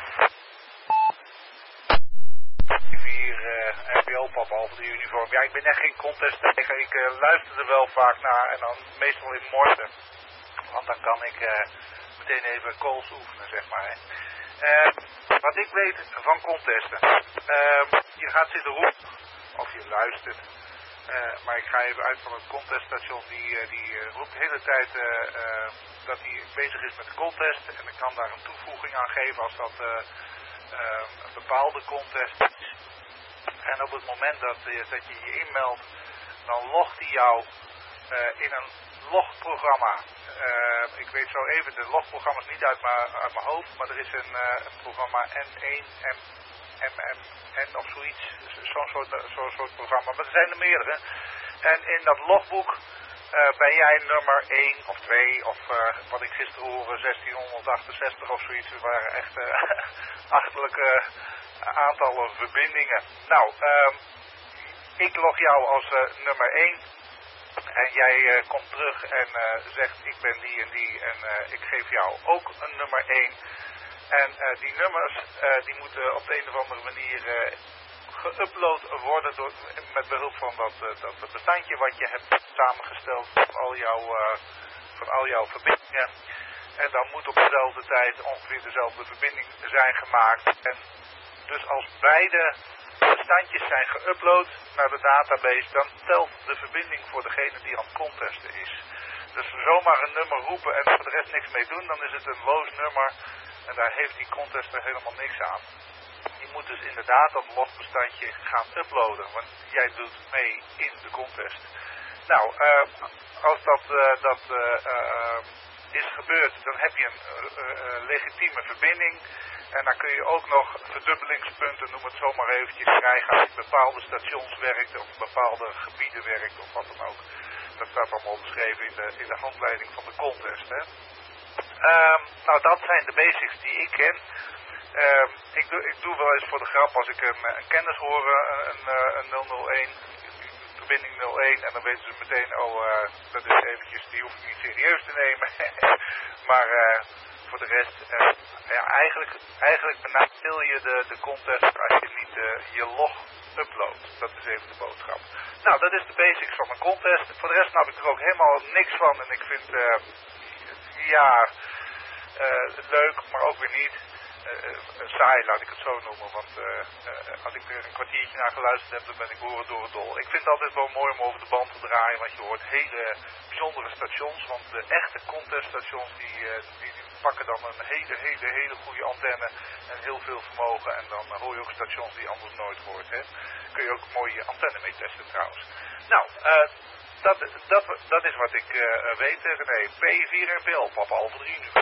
F: N P O-papa, half drie uniform. Ja, ik ben echt geen contest tegen. Ik uh, luister er wel vaak naar en dan meestal in morgen. Want dan kan ik uh, meteen even calls oefenen, zeg maar. Uh, wat ik weet van contesten. Uh, je gaat zitten roepen, of je luistert. Uh, maar ik ga even uit van het conteststation. Die, uh, die uh, roept de hele tijd uh, uh, dat hij bezig is met de contest. En ik kan daar een toevoeging aan geven als dat uh, uh, een bepaalde contest is. En op het moment dat, uh, dat je je inmeldt, dan logt hij jou uh, in een logprogramma. Uh, ik weet zo even de logprogramma's niet uit mijn hoofd, maar er is een, uh, een programma N één, M M N of zoiets, zo'n soort, zo soort programma, maar er zijn er meerdere. En in dat logboek uh, ben jij nummer één of twee of uh, wat ik gisteren hoorde, zestienhonderdachtenzestig of zoiets. Er waren echt uh, achterlijke aantallen verbindingen. Nou, uh, ik log jou als uh, nummer één en jij uh, komt terug en uh, zegt ik ben die en die en uh, ik geef jou ook een nummer één. En uh, die nummers uh, die moeten op de een of andere manier uh, geüpload worden door, met behulp van dat, uh, dat bestandje wat je hebt samengesteld van al jouw, uh, van al jouw verbindingen. En dan moet op dezelfde tijd ongeveer dezelfde verbinding zijn gemaakt. En dus als beide bestandjes zijn geüpload naar de database, dan telt de verbinding voor degene die aan het contesten is. Dus zomaar een nummer roepen en voor de rest niks mee doen, dan is het een loos nummer en daar heeft die contester helemaal niks aan. Je moet dus inderdaad dat logbestandje gaan uploaden, want jij doet mee in de contest. Nou, uh, als dat, uh, dat uh, uh, is gebeurd, dan heb je een uh, uh, legitieme verbinding. En dan kun je ook nog verdubbelingspunten, noem het zo maar eventjes, krijgen als je bepaalde stations werkt of bepaalde gebieden werkt of wat dan ook. Dat staat allemaal beschreven in de, in de handleiding van de contest. Hè. Um, nou, dat zijn de basics die ik ken. Um, ik, doe, ik doe wel eens voor de grap als ik een, een kennis hoor, een, een nul nul één, verbinding nul één, en dan weten ze meteen, oh, uh, dat is eventjes, die hoef ik niet serieus te nemen. Maar uh, voor de rest, uh, ja, eigenlijk, eigenlijk benadeel je de, de contest als je niet uh, je log uploadt. Dat is even de boodschap. Nou, dat is de basics van mijn contest. Voor de rest snap ik er ook helemaal niks van en ik vind, uh, ja, uh, leuk, maar ook weer niet. Uh, saai, laat ik het zo noemen, want uh, uh, als ik er een kwartiertje naar geluisterd heb, dan ben ik horen door het dol. Ik vind het altijd wel mooi om over de band te draaien, want je hoort hele bijzondere stations, want de echte conteststations die, uh, die, die pakken dan een hele, hele, hele goede antenne en heel veel vermogen en dan uh, hoor je ook stations die je anders nooit hoort. Hè. Kun je ook een mooie antenne mee testen trouwens. Nou, uh, dat, dat, dat is wat ik uh, weet, René. P vier R P L, papa Alfa drie nu.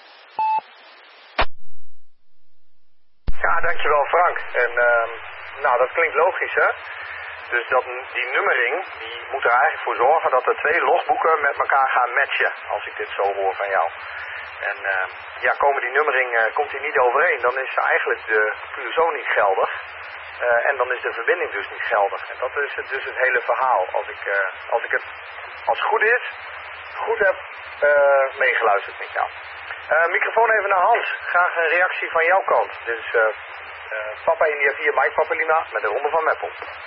A: Ja, dankjewel Frank. En uh, nou, dat klinkt logisch, hè? Dus dat, die nummering, die moet er eigenlijk voor zorgen dat er twee logboeken met elkaar gaan matchen, als ik dit zo hoor van jou. En uh, ja, komen die nummering, uh, komt die niet overeen, dan is eigenlijk de Q S O niet geldig. Uh, en dan is de verbinding dus niet geldig. En dat is het, dus het hele verhaal. Als ik, uh, als ik het, als het goed is, goed heb uh, meegeluisterd met jou. Uh, microfoon even naar Hans. Graag een reactie van jouw kant. Dit is uh, uh, Papa India vier, Mike Papa Lima met de Ronde van Meppel.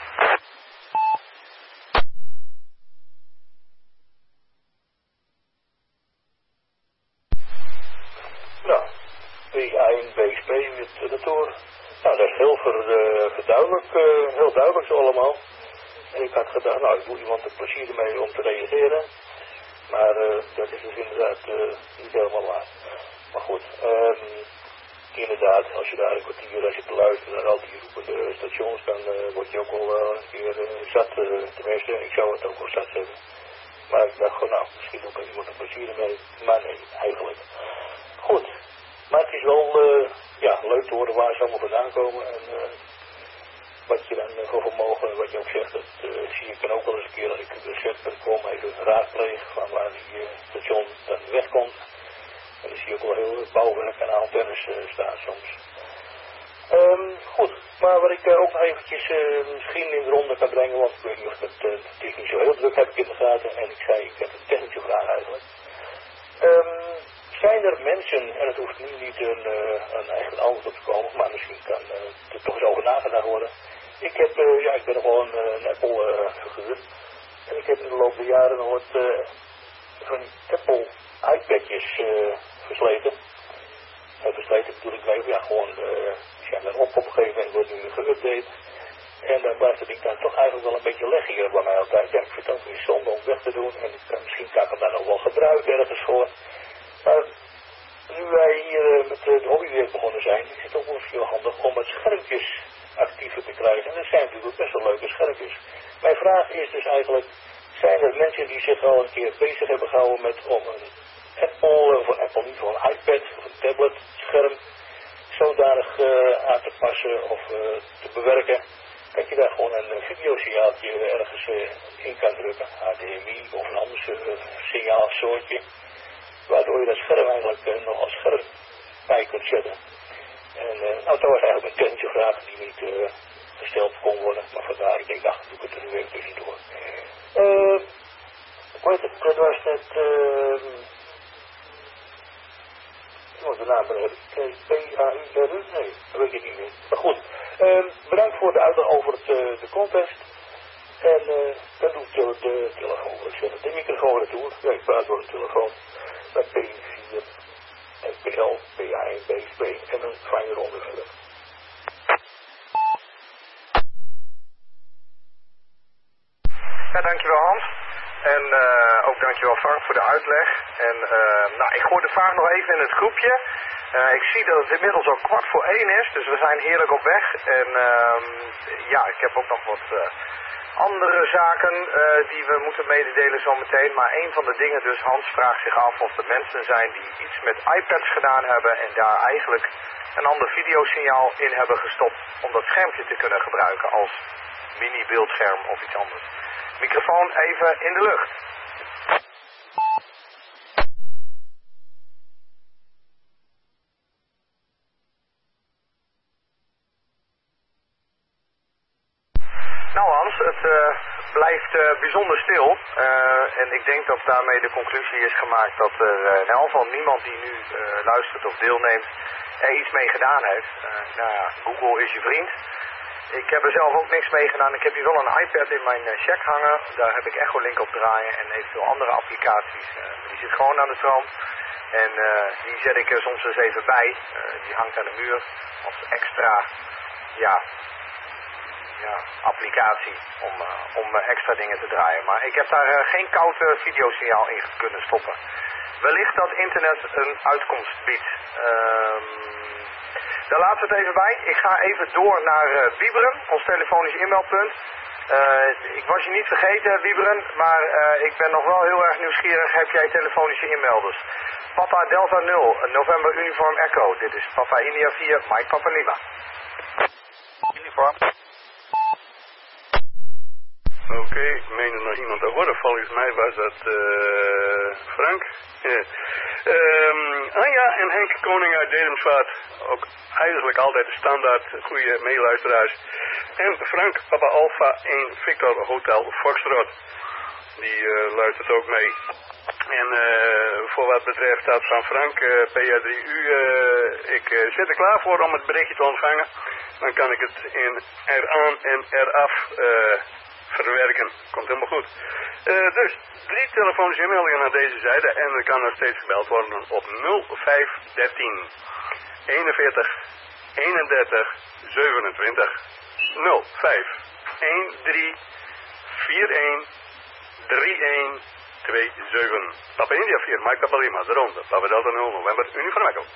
I: Nou, B één B S P met de toer. Nou, dat is heel ver, uh, verduidelijk, uh, heel duidelijk zo allemaal. En ik had gedacht, nou, ik moet iemand er plezier mee om te reageren. Maar uh, dat is dus inderdaad uh, niet helemaal waar. Maar goed, um, inderdaad, als je daar een kwartier, als je te luisteren naar al die roepende stations, dan uh, word je ook wel uh, een keer uh, zat. Uh, tenminste, ik zou het ook wel zat hebben. Maar ik dacht gewoon, nou, misschien doe ik iemand er plezier mee. Maar nee, eigenlijk. Goed, maar het is wel uh, ja, leuk te horen waar ze allemaal vandaan komen. En uh, wat je dan uh, voor vermogen, wat je ook zegt, dat uh, zie ik dan ook wel eens een keer als ik de set punt com even raadpleeg van waar die uh, station dan wegkomt. En dan zie je ook wel heel bouwwerk en antennes uh, staan soms. Um, goed, maar wat ik uh, ook nog eventjes uh, misschien in de ronde kan brengen, want ik weet niet of het, uh, het is niet zo heel druk, heb ik in de gaten. En ik zei, ik heb een technische vraag eigenlijk. Um, zijn er mensen, en het hoeft nu niet een, uh, een eigen antwoord op te komen, maar misschien kan uh, er toch eens over nagedacht worden. Ik heb, uh, ja, ik ben nog wel een, een Apple uh, figuur. En ik heb in de loop der jaren nog wat uh, van Apple iPadjes uh, versleten. Uh, versleten bedoel ik mee, ja, gewoon, uh, als je dan op op een gegeven moment wordt nu geüpdate. En dan blijft het ding dan toch eigenlijk wel een beetje leggier bij mij altijd. Ja, ik vind het ook weer zonde om weg te doen. En ik, uh, misschien kan ik hem daar nog wel gebruiken ergens voor. Maar nu wij hier uh, met uh, de hobbywerk begonnen zijn, is het ook wel veel handig om het schermpjes actiever te krijgen. En dat zijn natuurlijk best wel leuke schermpjes. Mijn vraag is dus eigenlijk, zijn er mensen die zich al een keer bezig hebben gehouden met om een Apple, of een Apple niet, of een iPad of een tablet scherm zodanig uh, aan te passen of uh, te bewerken, dat je daar gewoon een videosignaaltje ergens uh, in kan drukken, H D M I of een ander uh, signaalsoortje, waardoor je dat scherm eigenlijk uh, nog als scherm bij kunt zetten. En uh, nou, dat was eigenlijk een technische vraag die niet uh, gesteld kon worden, maar vandaar, ik denk, ach, doe ik het er nu even tussendoor. Uh, Weet het, dat was net, uh, oh, de naam heb ik, P A U R U? Nee, dat weet ik niet meer. Maar goed, uh, bedankt voor de uitleg over het, uh, de contest. En uh, dan doe ik de, de telefoon, ik zeg de microfoon retour. Ja, ik praat door de telefoon. Met P vier, P L, P A één, B S P en een fijne ronde verder.
A: Ja, dankjewel Hans. En uh, ook dankjewel Frank voor de uitleg. En uh, nou, ik gooi de vraag nog even in het groepje. Uh, ik zie dat het inmiddels al kwart voor één is, dus we zijn heerlijk op weg. En uh, ja, ik heb ook nog wat uh, andere zaken uh, die we moeten mededelen zometeen. Maar een van de dingen dus, Hans vraagt zich af of er mensen zijn die iets met iPads gedaan hebben en daar eigenlijk een ander videosignaal in hebben gestopt om dat schermpje te kunnen gebruiken als mini-beeldscherm of iets anders. Microfoon even in de lucht. Nou Hans, het uh, blijft uh, bijzonder stil uh, en ik denk dat daarmee de conclusie is gemaakt dat er uh, in elk geval niemand die nu uh, luistert of deelneemt er iets mee gedaan heeft. Uh, nou ja, Google is je vriend. Ik heb er zelf ook niks mee gedaan. Ik heb hier wel een iPad in mijn uh, check hangen. Daar heb ik Echolink op draaien en eventueel andere applicaties. Uh, die zit gewoon aan de stroom. En uh, die zet ik er soms eens even bij. Uh, die hangt aan de muur als extra, ja... Ja, applicatie om, uh, om uh, extra dingen te draaien. Maar ik heb daar uh, geen koud uh, videosignaal in kunnen stoppen. Wellicht dat internet een uitkomst biedt. Um, daar laten we het even bij. Ik ga even door naar uh, Wieberen, ons telefonisch inmeldpunt. Uh, ik was je niet vergeten, Wieberen, maar uh, ik ben nog wel heel erg nieuwsgierig. Heb jij telefonische inmelders? Papa Delta nul, November Uniform Echo. Dit is Papa India vier, Mike Papa Lima.
E: Uniform.
B: Oké, okay, ik meen er nog iemand te horen. Volgens mij was dat uh, Frank. Yeah. Um, Anja en Henk Koning uit Dedemsvaart. Ook eigenlijk altijd de standaard goede meeluisteraars. En Frank, Papa Alpha één Victor Hotel Foxtrot. Die uh, luistert ook mee. En uh, voor wat betreft dat van Frank, uh, P A drie U, uh, ik uh, zit er klaar voor om het berichtje te ontvangen. Dan kan ik het in eraan en eraf uh, verwerken. Komt helemaal goed. Uh, dus, drie telefonische inmeldingen naar deze zijde en er kan nog steeds gebeld worden op nul vijf dertien eenenveertig eenendertig zevenentwintig nul vijf een drie vier een drie een twee zeven. Papa India vier, Mike Papa Lima, de ronde. Papa Delta nul, November, Uniform Echo.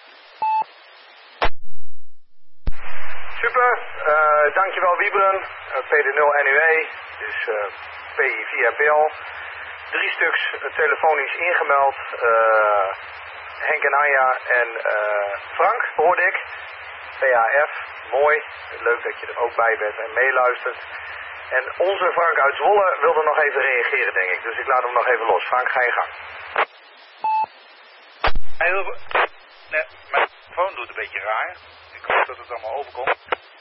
A: Super, uh, dankjewel Wieberen, uh, P D nul N U E, dus uh, P I vier P L. Drie stuks uh, telefonisch ingemeld. Uh, Henk en Anja en uh, Frank, hoorde ik. P A F, mooi. Leuk dat je er ook bij bent en meeluistert. En onze Frank uit Zwolle wilde nog even reageren, denk ik. Dus ik laat hem nog even los. Frank, ga je gang.
F: Heel... Nee, mijn telefoon doet een beetje raar. Ik hoop dat het allemaal overkomt.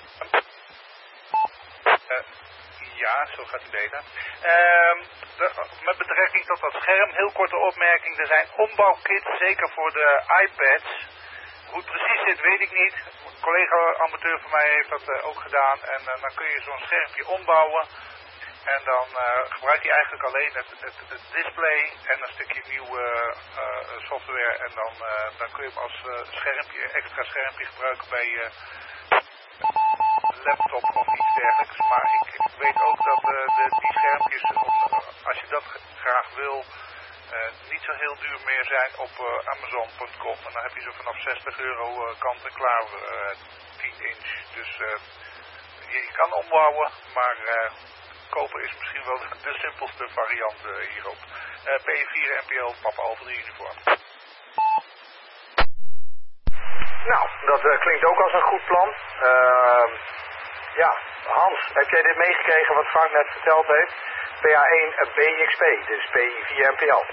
F: Uh, ja, zo gaat het beter. Uh, de, met betrekking tot dat scherm, heel korte opmerking. Er zijn ombouwkits, zeker voor de iPads. Hoe het precies zit, weet ik niet. Een collega-amateur van mij heeft dat uh, ook gedaan. En uh, dan kun je zo'n schermpje ombouwen. En dan uh, gebruikt hij eigenlijk alleen het, het, het display en een stukje nieuwe uh, software. En dan, uh, dan kun je hem als uh, schermpje, extra schermpje gebruiken bij je uh, laptop of iets dergelijks. Maar ik, ik weet ook dat uh, de, die schermpjes, om, uh, als je dat graag wil, uh, niet zo heel duur meer zijn op uh, Amazon punt com. En dan heb je zo vanaf zestig euro uh, kant en klaar, uh, tien inch. Dus uh, je, je kan ombouwen, maar... Uh, kopen is misschien wel de simpelste variant uh, hierop. Uh, P vier N P L, Papa Alpha drie Uniform.
A: Nou, dat uh, klinkt ook als een goed plan. Uh, ja, Hans, heb jij dit meegekregen wat Frank net verteld heeft? P A één B X P, dus P vier N P L.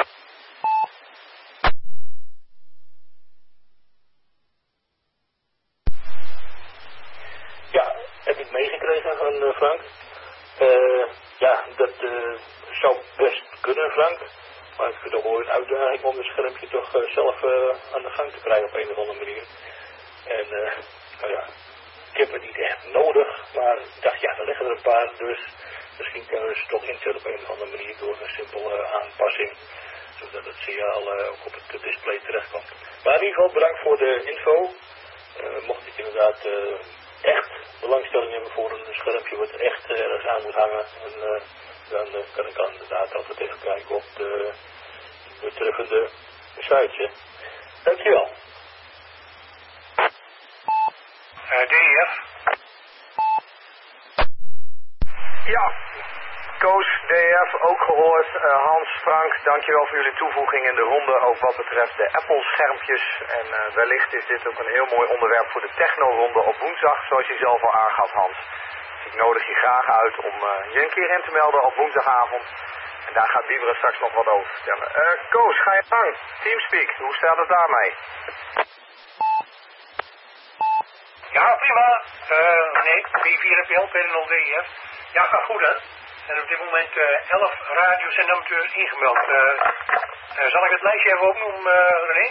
I: Ja, heb ik meegekregen van uh, Frank. Uh, ja, dat uh, zou best kunnen, Frank. Maar ik vind het ook wel een uitdaging om het schermpje toch uh, zelf uh, aan de gang te krijgen op een of andere manier. En uh, nou ja, ik heb het niet echt nodig, maar ik dacht ja, er liggen er een paar, dus misschien kunnen we ze toch inzetten op een of andere manier door een simpele uh, aanpassing. Zodat het signaal uh, ook op het display terechtkomt. Maar in ieder geval bedankt voor de info. Uh, mocht ik inderdaad... Uh, echt belangstelling hebben voor een schermpje wat echt uh, ergens aan moet hangen. En uh, dan uh, kan ik dan inderdaad altijd even kijken op de betreffende site. Dankjewel.
C: Uh, D F.
A: Ja, Koos, D F, ook gehoord. Uh, Hans, Frank, dankjewel voor jullie toevoeging in de ronde, ook wat betreft de Apple-schermpjes. En uh, wellicht is dit ook een heel mooi onderwerp voor de techno-ronde op woensdag, zoals je zelf al aangaf, Hans. Dus ik nodig je graag uit om uh, je een keer in te melden op woensdagavond. En daar gaat Wieberen straks nog wat over vertellen. Uh, Koos, ga je gang. Teamspeak, hoe staat het daarmee?
C: Ja, prima. Uh, nee, B vier N P L, P nul D F. Ja, gaat goed, hè? En op dit moment uh, elf radio's en amateurs ingemeld. Uh, uh, zal ik het lijstje even opnoemen, uh, René?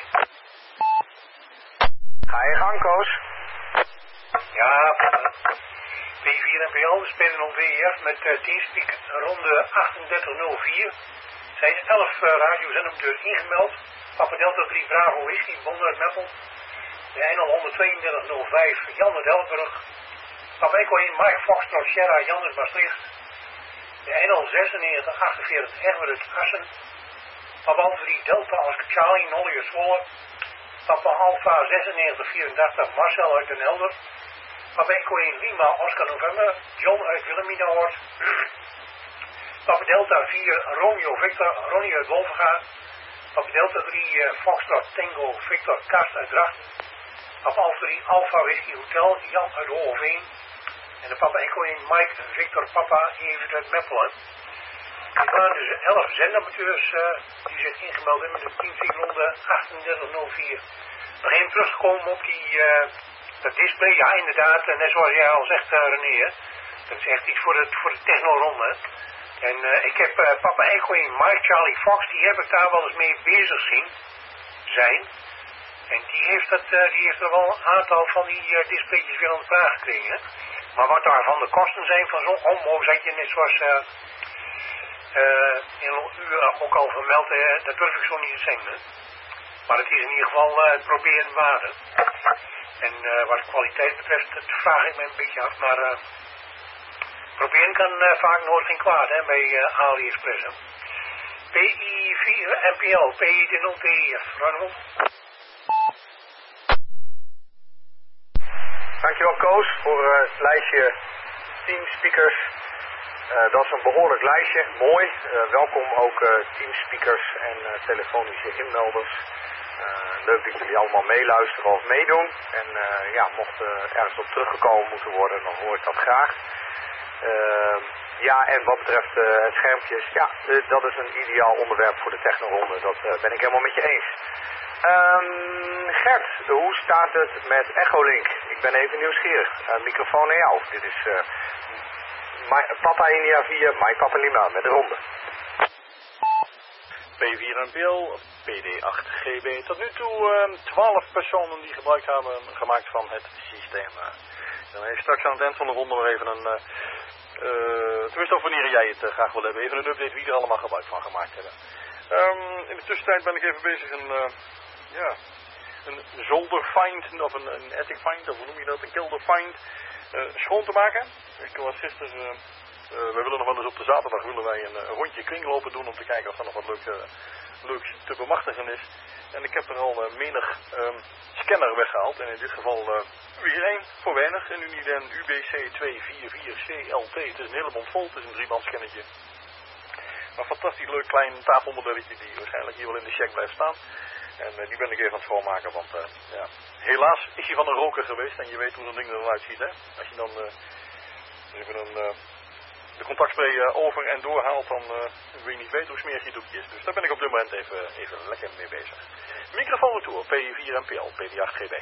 A: Ga je gang, Koos.
C: Ja, B vier N P L, P nul D F met uh, Teamspeak ronde achtendertig nul vier. Zijn elf uh, radio's en amateurs ingemeld. Papa Delta drie Bravo Whisky, Bonder uit Meppel. De N L honderdtweeëndertig nul vijf, Jan uit Delburg. Papa Echo één, Mike Fox, Sierra, Jan uit Maastricht. De N L zesennegentig achtenveertig, Edward uit Assen. Papa Alfa drie, Delta, Oscar Charlie, Nolly uit Zwolle. Papa Alfa zesennegentig vierentachtig, Marcel uit Den Helder. Papa Echo één, Lima, Oscar November, John uit Wilhelminahoort. Papa Delta vier, Romeo Victor, Ronnie uit Wolvenga. Papa Delta drie, uh, Foxtrot Tango, Victor Kast uit Drachten. Papa Alfa drie, Alpha Whisky Hotel, Jan uit Hoogeveen. En de Papa Echo één, Mike, Victor, Papa, Evert uit Meppelen. Er waren dus elf zendamateurs uh, die zich ingemeld hebben met de teamspeakronde achtendertig nul vier. Nog even teruggekomen op die, uh, dat display, ja inderdaad, net zoals jij al zegt uh, René, hè. Dat is echt iets voor de, voor de techno-ronde. En uh, ik heb uh, Papa Echo één, Mike, Charlie, Fox, die heb ik daar wel eens mee bezig zien zijn. En die heeft, het, uh, die heeft er wel een aantal van die uh, displaytjes weer aan de vraag gekregen. Maar wat daarvan de kosten zijn van zo'n omhoogzetje, net zoals uh, uh, in u uh, ook al vermeld, uh, dat durf ik zo niet te zeggen. Maar het is in ieder geval uh, het proberen waarde. En uh, wat kwaliteit betreft, dat vraag ik me een beetje af, maar uh, proberen kan uh, vaak nooit geen kwaad, hè, bij uh, AliExpress. Hè. P I vier N P L, P I nul T F, Ronald.
A: Dankjewel Koos voor uh, het lijstje teamspeakers. Uh, dat is een behoorlijk lijstje, mooi. Uh, welkom ook uh, teamspeakers en uh, telefonische inmelders. Uh, leuk dat jullie allemaal meeluisteren of meedoen. En uh, ja, mocht uh, ergens op teruggekomen moeten worden, dan hoor ik dat graag. Uh, ja, en wat betreft uh, het schermpjes, ja, uh, dat is een ideaal onderwerp voor de technoronde. Dat uh, ben ik helemaal met je eens. Um, Gert, hoe staat het met Echolink? Ik ben even nieuwsgierig. Uh, microfoon naar jou. Dit is uh, my, Papa India vier, My Papa Lima met de ronde.
H: P vier N P L, P D acht G B. Tot nu toe uh, twaalf personen die gebruik hebben gemaakt van het systeem. Uh, dan heeft straks aan het eind van de ronde nog even een... Uh, uh, tenminste, of wanneer jij het uh, graag wil hebben. Even een update wie er allemaal gebruik van gemaakt hebben. Um, in de tussentijd ben ik even bezig een... Uh, Ja, een zolder find, of een, een attic find, of hoe noem je dat, een kelder find, uh, schoon te maken. Ik was gisteren, uh, uh, we willen nog wel eens op de zaterdag willen wij een, een rondje kringlopen doen om te kijken of er nog wat leuk, uh, leuks te bemachtigen is. En ik heb er al uh, menig um, scanner weggehaald, en in dit geval uh, weer één voor weinig, een Uniden U B C twee vier vier C L T. Het is een hele mond vol, het is een drieband scannetje. Een fantastisch leuk klein tafelmodelletje die waarschijnlijk hier wel in de check blijft staan. En uh, die ben ik even aan het schoonmaken, want uh, ja, helaas is hij van een roker geweest en je weet hoe zo'n ding er dan uitziet, hè. Als je dan uh, even een, uh, de contactspray uh, over en doorhaalt, dan uh, wil je niet weten hoe smerig je doekje is. Dus daar ben ik op dit moment even, even lekker mee bezig. Microfoon retour, P vier N P L, P D acht G B.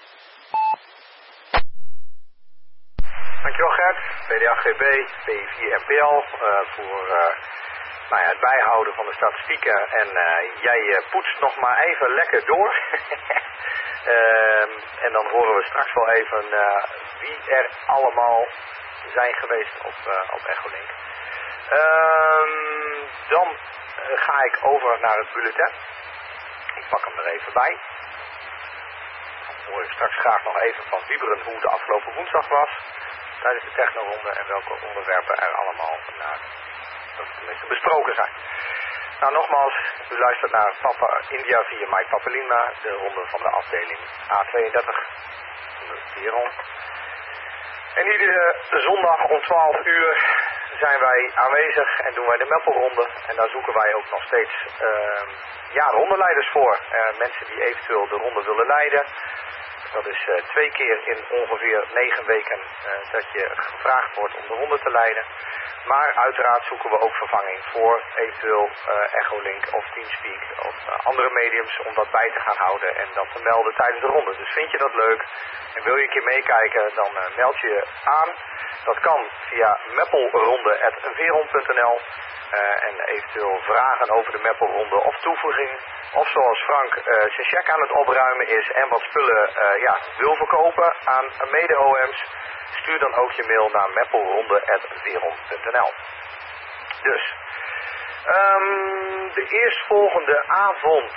A: Dankjewel Gert, P D acht G B, P vier N P L, uh, voor... Uh, Nou ja, het bijhouden van de statistieken en uh, jij uh, poetst nog maar even lekker door. uh, en dan horen we straks wel even uh, wie er allemaal zijn geweest op, uh, op Echolink. Uh, dan uh, ga ik over naar het bulletin. Ik pak hem er even bij. Dan hoor ik straks graag nog even van Wieberen hoe de afgelopen woensdag was tijdens de technoronde en welke onderwerpen er allemaal naar tenminste besproken zijn. Nou nogmaals, u luistert naar Papa India via Mike Papa Lima, de ronde van de afdeling A tweeëndertig, de Veron. En iedere zondag om twaalf uur zijn wij aanwezig en doen wij de Meppelronde. En daar zoeken wij ook nog steeds uh, ja, rondeleiders voor. Uh, mensen die eventueel de ronde willen leiden. Dat is uh, twee keer in ongeveer negen weken uh, dat je gevraagd wordt om de ronde te leiden. Maar uiteraard zoeken we ook vervanging voor eventueel uh, Echolink of Teamspeak of uh, andere mediums om dat bij te gaan houden en dat te melden tijdens de ronde. Dus vind je dat leuk en wil je een keer meekijken, dan uh, meld je je aan. Dat kan via meppelronde apenstaartje veron punt n l uh, en eventueel vragen over de Meppelronde of toevoegingen. Of zoals Frank uh, zijn check aan het opruimen is en wat spullen uh, ja, wil verkopen aan mede-O M's. Stuur dan ook je mail naar meppelronde apenstaartje veron punt n l. Dus, um, de eerstvolgende avond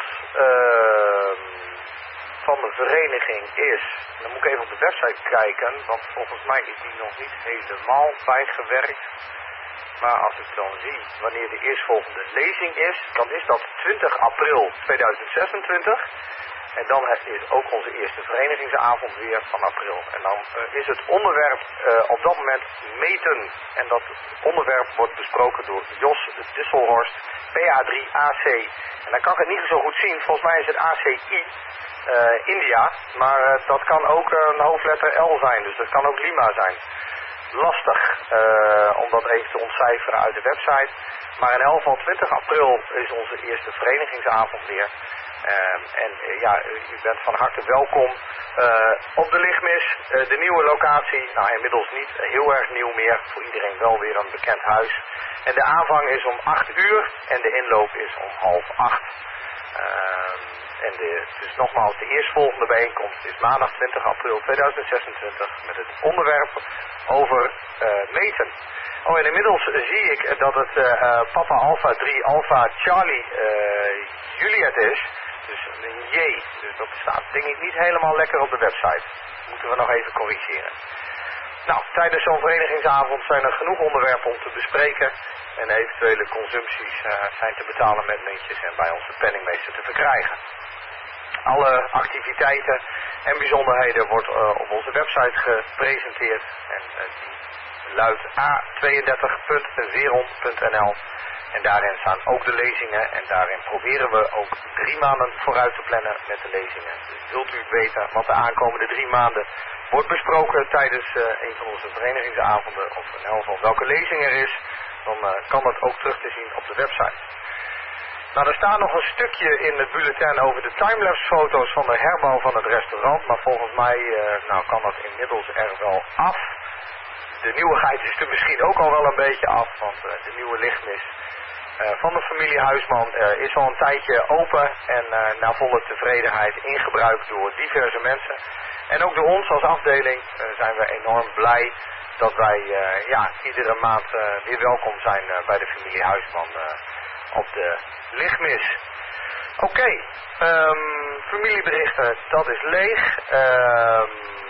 A: uh, van de vereniging is, dan moet ik even op de website kijken, want volgens mij is die nog niet helemaal bijgewerkt. Maar als ik dan zie wanneer de eerstvolgende lezing is, dan is dat twintig april tweeduizend zesentwintig. En dan is ook onze eerste verenigingsavond weer van april. En dan uh, is het onderwerp uh, op dat moment meten. En dat onderwerp wordt besproken door Jos Disselhorst, P A drie A C. En dan kan ik het niet zo goed zien. Volgens mij is het A C I uh, India. Maar uh, dat kan ook uh, een hoofdletter L zijn. Dus dat kan ook Lima zijn. Lastig uh, om dat even te ontcijferen uit de website. Maar in elk geval twintig april is onze eerste verenigingsavond weer. Uh, en uh, ja, u bent van harte welkom uh, op de Lichtmis, uh, de nieuwe locatie. Nou, inmiddels niet heel erg nieuw meer, voor iedereen wel weer een bekend huis. En de aanvang is om acht uur en de inloop is om half acht. Uh, en de, dus nogmaals, de eerstvolgende bijeenkomst is maandag twintig april tweeduizend zesentwintig met het onderwerp over uh, meten. Oh, en inmiddels uh, zie ik dat het uh, uh, Papa Alpha drie Alpha Charlie uh, Juliet is. Dus een J. Dus dat staat denk ik niet helemaal lekker op de website. Moeten we nog even corrigeren. Nou, tijdens zo'n verenigingsavond zijn er genoeg onderwerpen om te bespreken. En eventuele consumpties uh, zijn te betalen met muntjes en bij onze penningmeester te verkrijgen. Alle activiteiten en bijzonderheden wordt uh, op onze website gepresenteerd. En uh, die luidt a tweeëndertig punt veron punt n l. En daarin staan ook de lezingen en daarin proberen we ook drie maanden vooruit te plannen met de lezingen. Dus wilt u weten wat de aankomende drie maanden wordt besproken tijdens uh, een van onze verenigingsavonden of in elk geval welke lezing er is, dan uh, kan dat ook terug te zien op de website. Nou, er staat nog een stukje in het bulletin over de timelapse foto's van de herbouw van het restaurant, maar volgens mij uh, nou, kan dat inmiddels er wel af. De nieuwigheid is er misschien ook al wel een beetje af, want uh, de nieuwe lichtmis Uh, van de familie Huisman uh, is al een tijdje open en uh, naar volle tevredenheid ingebruikt door diverse mensen. En ook door ons als afdeling uh, zijn we enorm blij dat wij uh, ja, iedere maand uh, weer welkom zijn uh, bij de familie Huisman uh, op de lichtmis. Oké, okay, um, familieberichten, dat is leeg. Um,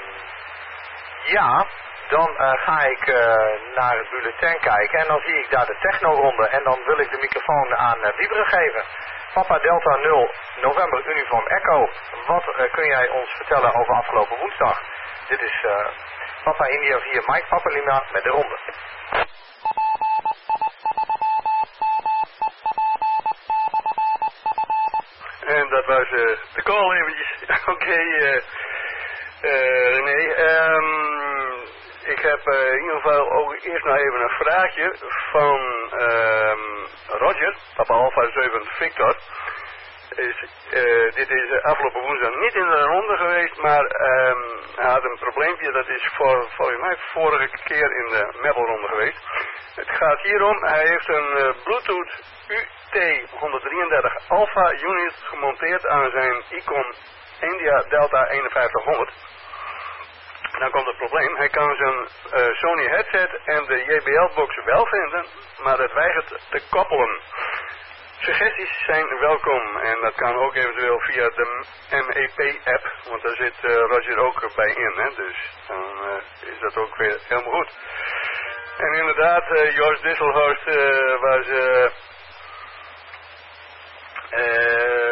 A: ja... Dan uh, ga ik uh, naar het bulletin kijken en dan zie ik daar de technoronde en dan wil ik de microfoon aan uh, Wieberen geven. Papa Delta nul, November Uniform Echo. Wat uh, kun jij ons vertellen over afgelopen woensdag? Dit is uh, Papa India vier Mike Papa Lima met de ronde.
B: En dat was uh, de call eventjes. Oké, okay, uh, uh, René. Um, Ik heb uh, in ieder geval ook eerst nog even een vraagje van um, Roger, Papa Alpha zeven Victor. Is, uh, dit is uh, afgelopen woensdag niet in de ronde geweest, maar um, hij had een probleempje. Dat is voor, volgens mij vorige keer in de Meppelronde geweest. Het gaat hierom, hij heeft een uh, Bluetooth U T honderddrieëndertig Alpha unit gemonteerd aan zijn Icon India Delta eenenvijftighonderd. Dan komt het probleem, hij kan zijn uh, Sony headset en de J B L-box wel vinden, maar het weigert te koppelen. Suggesties zijn welkom en dat kan ook eventueel via de M E P-app, want daar zit uh, Roger ook bij in, hè? Dus dan uh, is dat ook weer helemaal goed. En inderdaad, uh, Jos Disselhorst uh, was uh,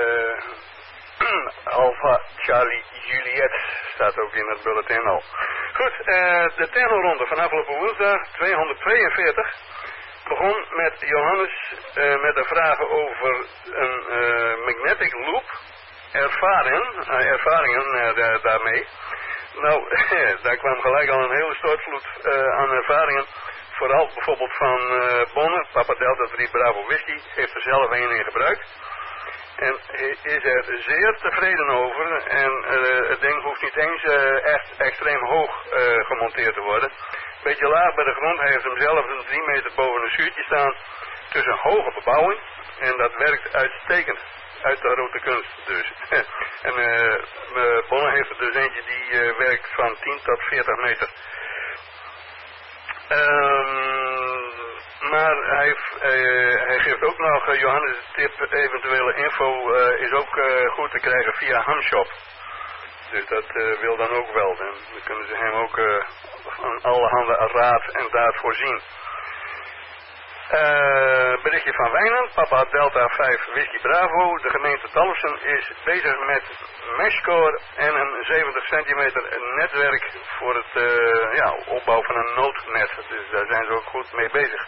B: uh, Alpha Charlie Juliet, staat ook in het bulletin al. Goed, uh, de technoronde van afgelopen woensdag, tweehonderdtweeënveertig, begon met Johannes uh, met een vraag over een uh, magnetic loop, ervaringen, uh, ervaringen uh, da daarmee. Nou, daar kwam gelijk al een hele stortvloed uh, aan ervaringen, vooral bijvoorbeeld van uh, Bonne, Papa Delta drie Bravo Whisky, heeft er zelf een in gebruikt. En is er zeer tevreden over en uh, het ding hoeft niet eens uh, echt extreem hoog uh, gemonteerd te worden. Beetje laag bij de grond, hij heeft hem zelf een drie meter boven een schuurtje staan tussen een hoge bebouwing. En dat werkt uitstekend, uit de grote kunst dus. En uh, Bonne heeft er dus eentje die uh, werkt van tien tot veertig meter. Um, maar hij, uh, hij geeft ook nog, uh, Johannes' tip, eventuele info uh, is ook uh, goed te krijgen via Hamshop. Dus dat uh, wil dan ook wel. En dan kunnen ze hem ook uh, van allerhande raad en daad voorzien. Uh, berichtje van Wijnand, Papa Delta vijf Whisky Bravo. De gemeente Talfsen is bezig met meshcore en een zeventig centimeter netwerk voor het uh, ja, opbouw van een noodnet. Dus daar zijn ze ook goed mee bezig.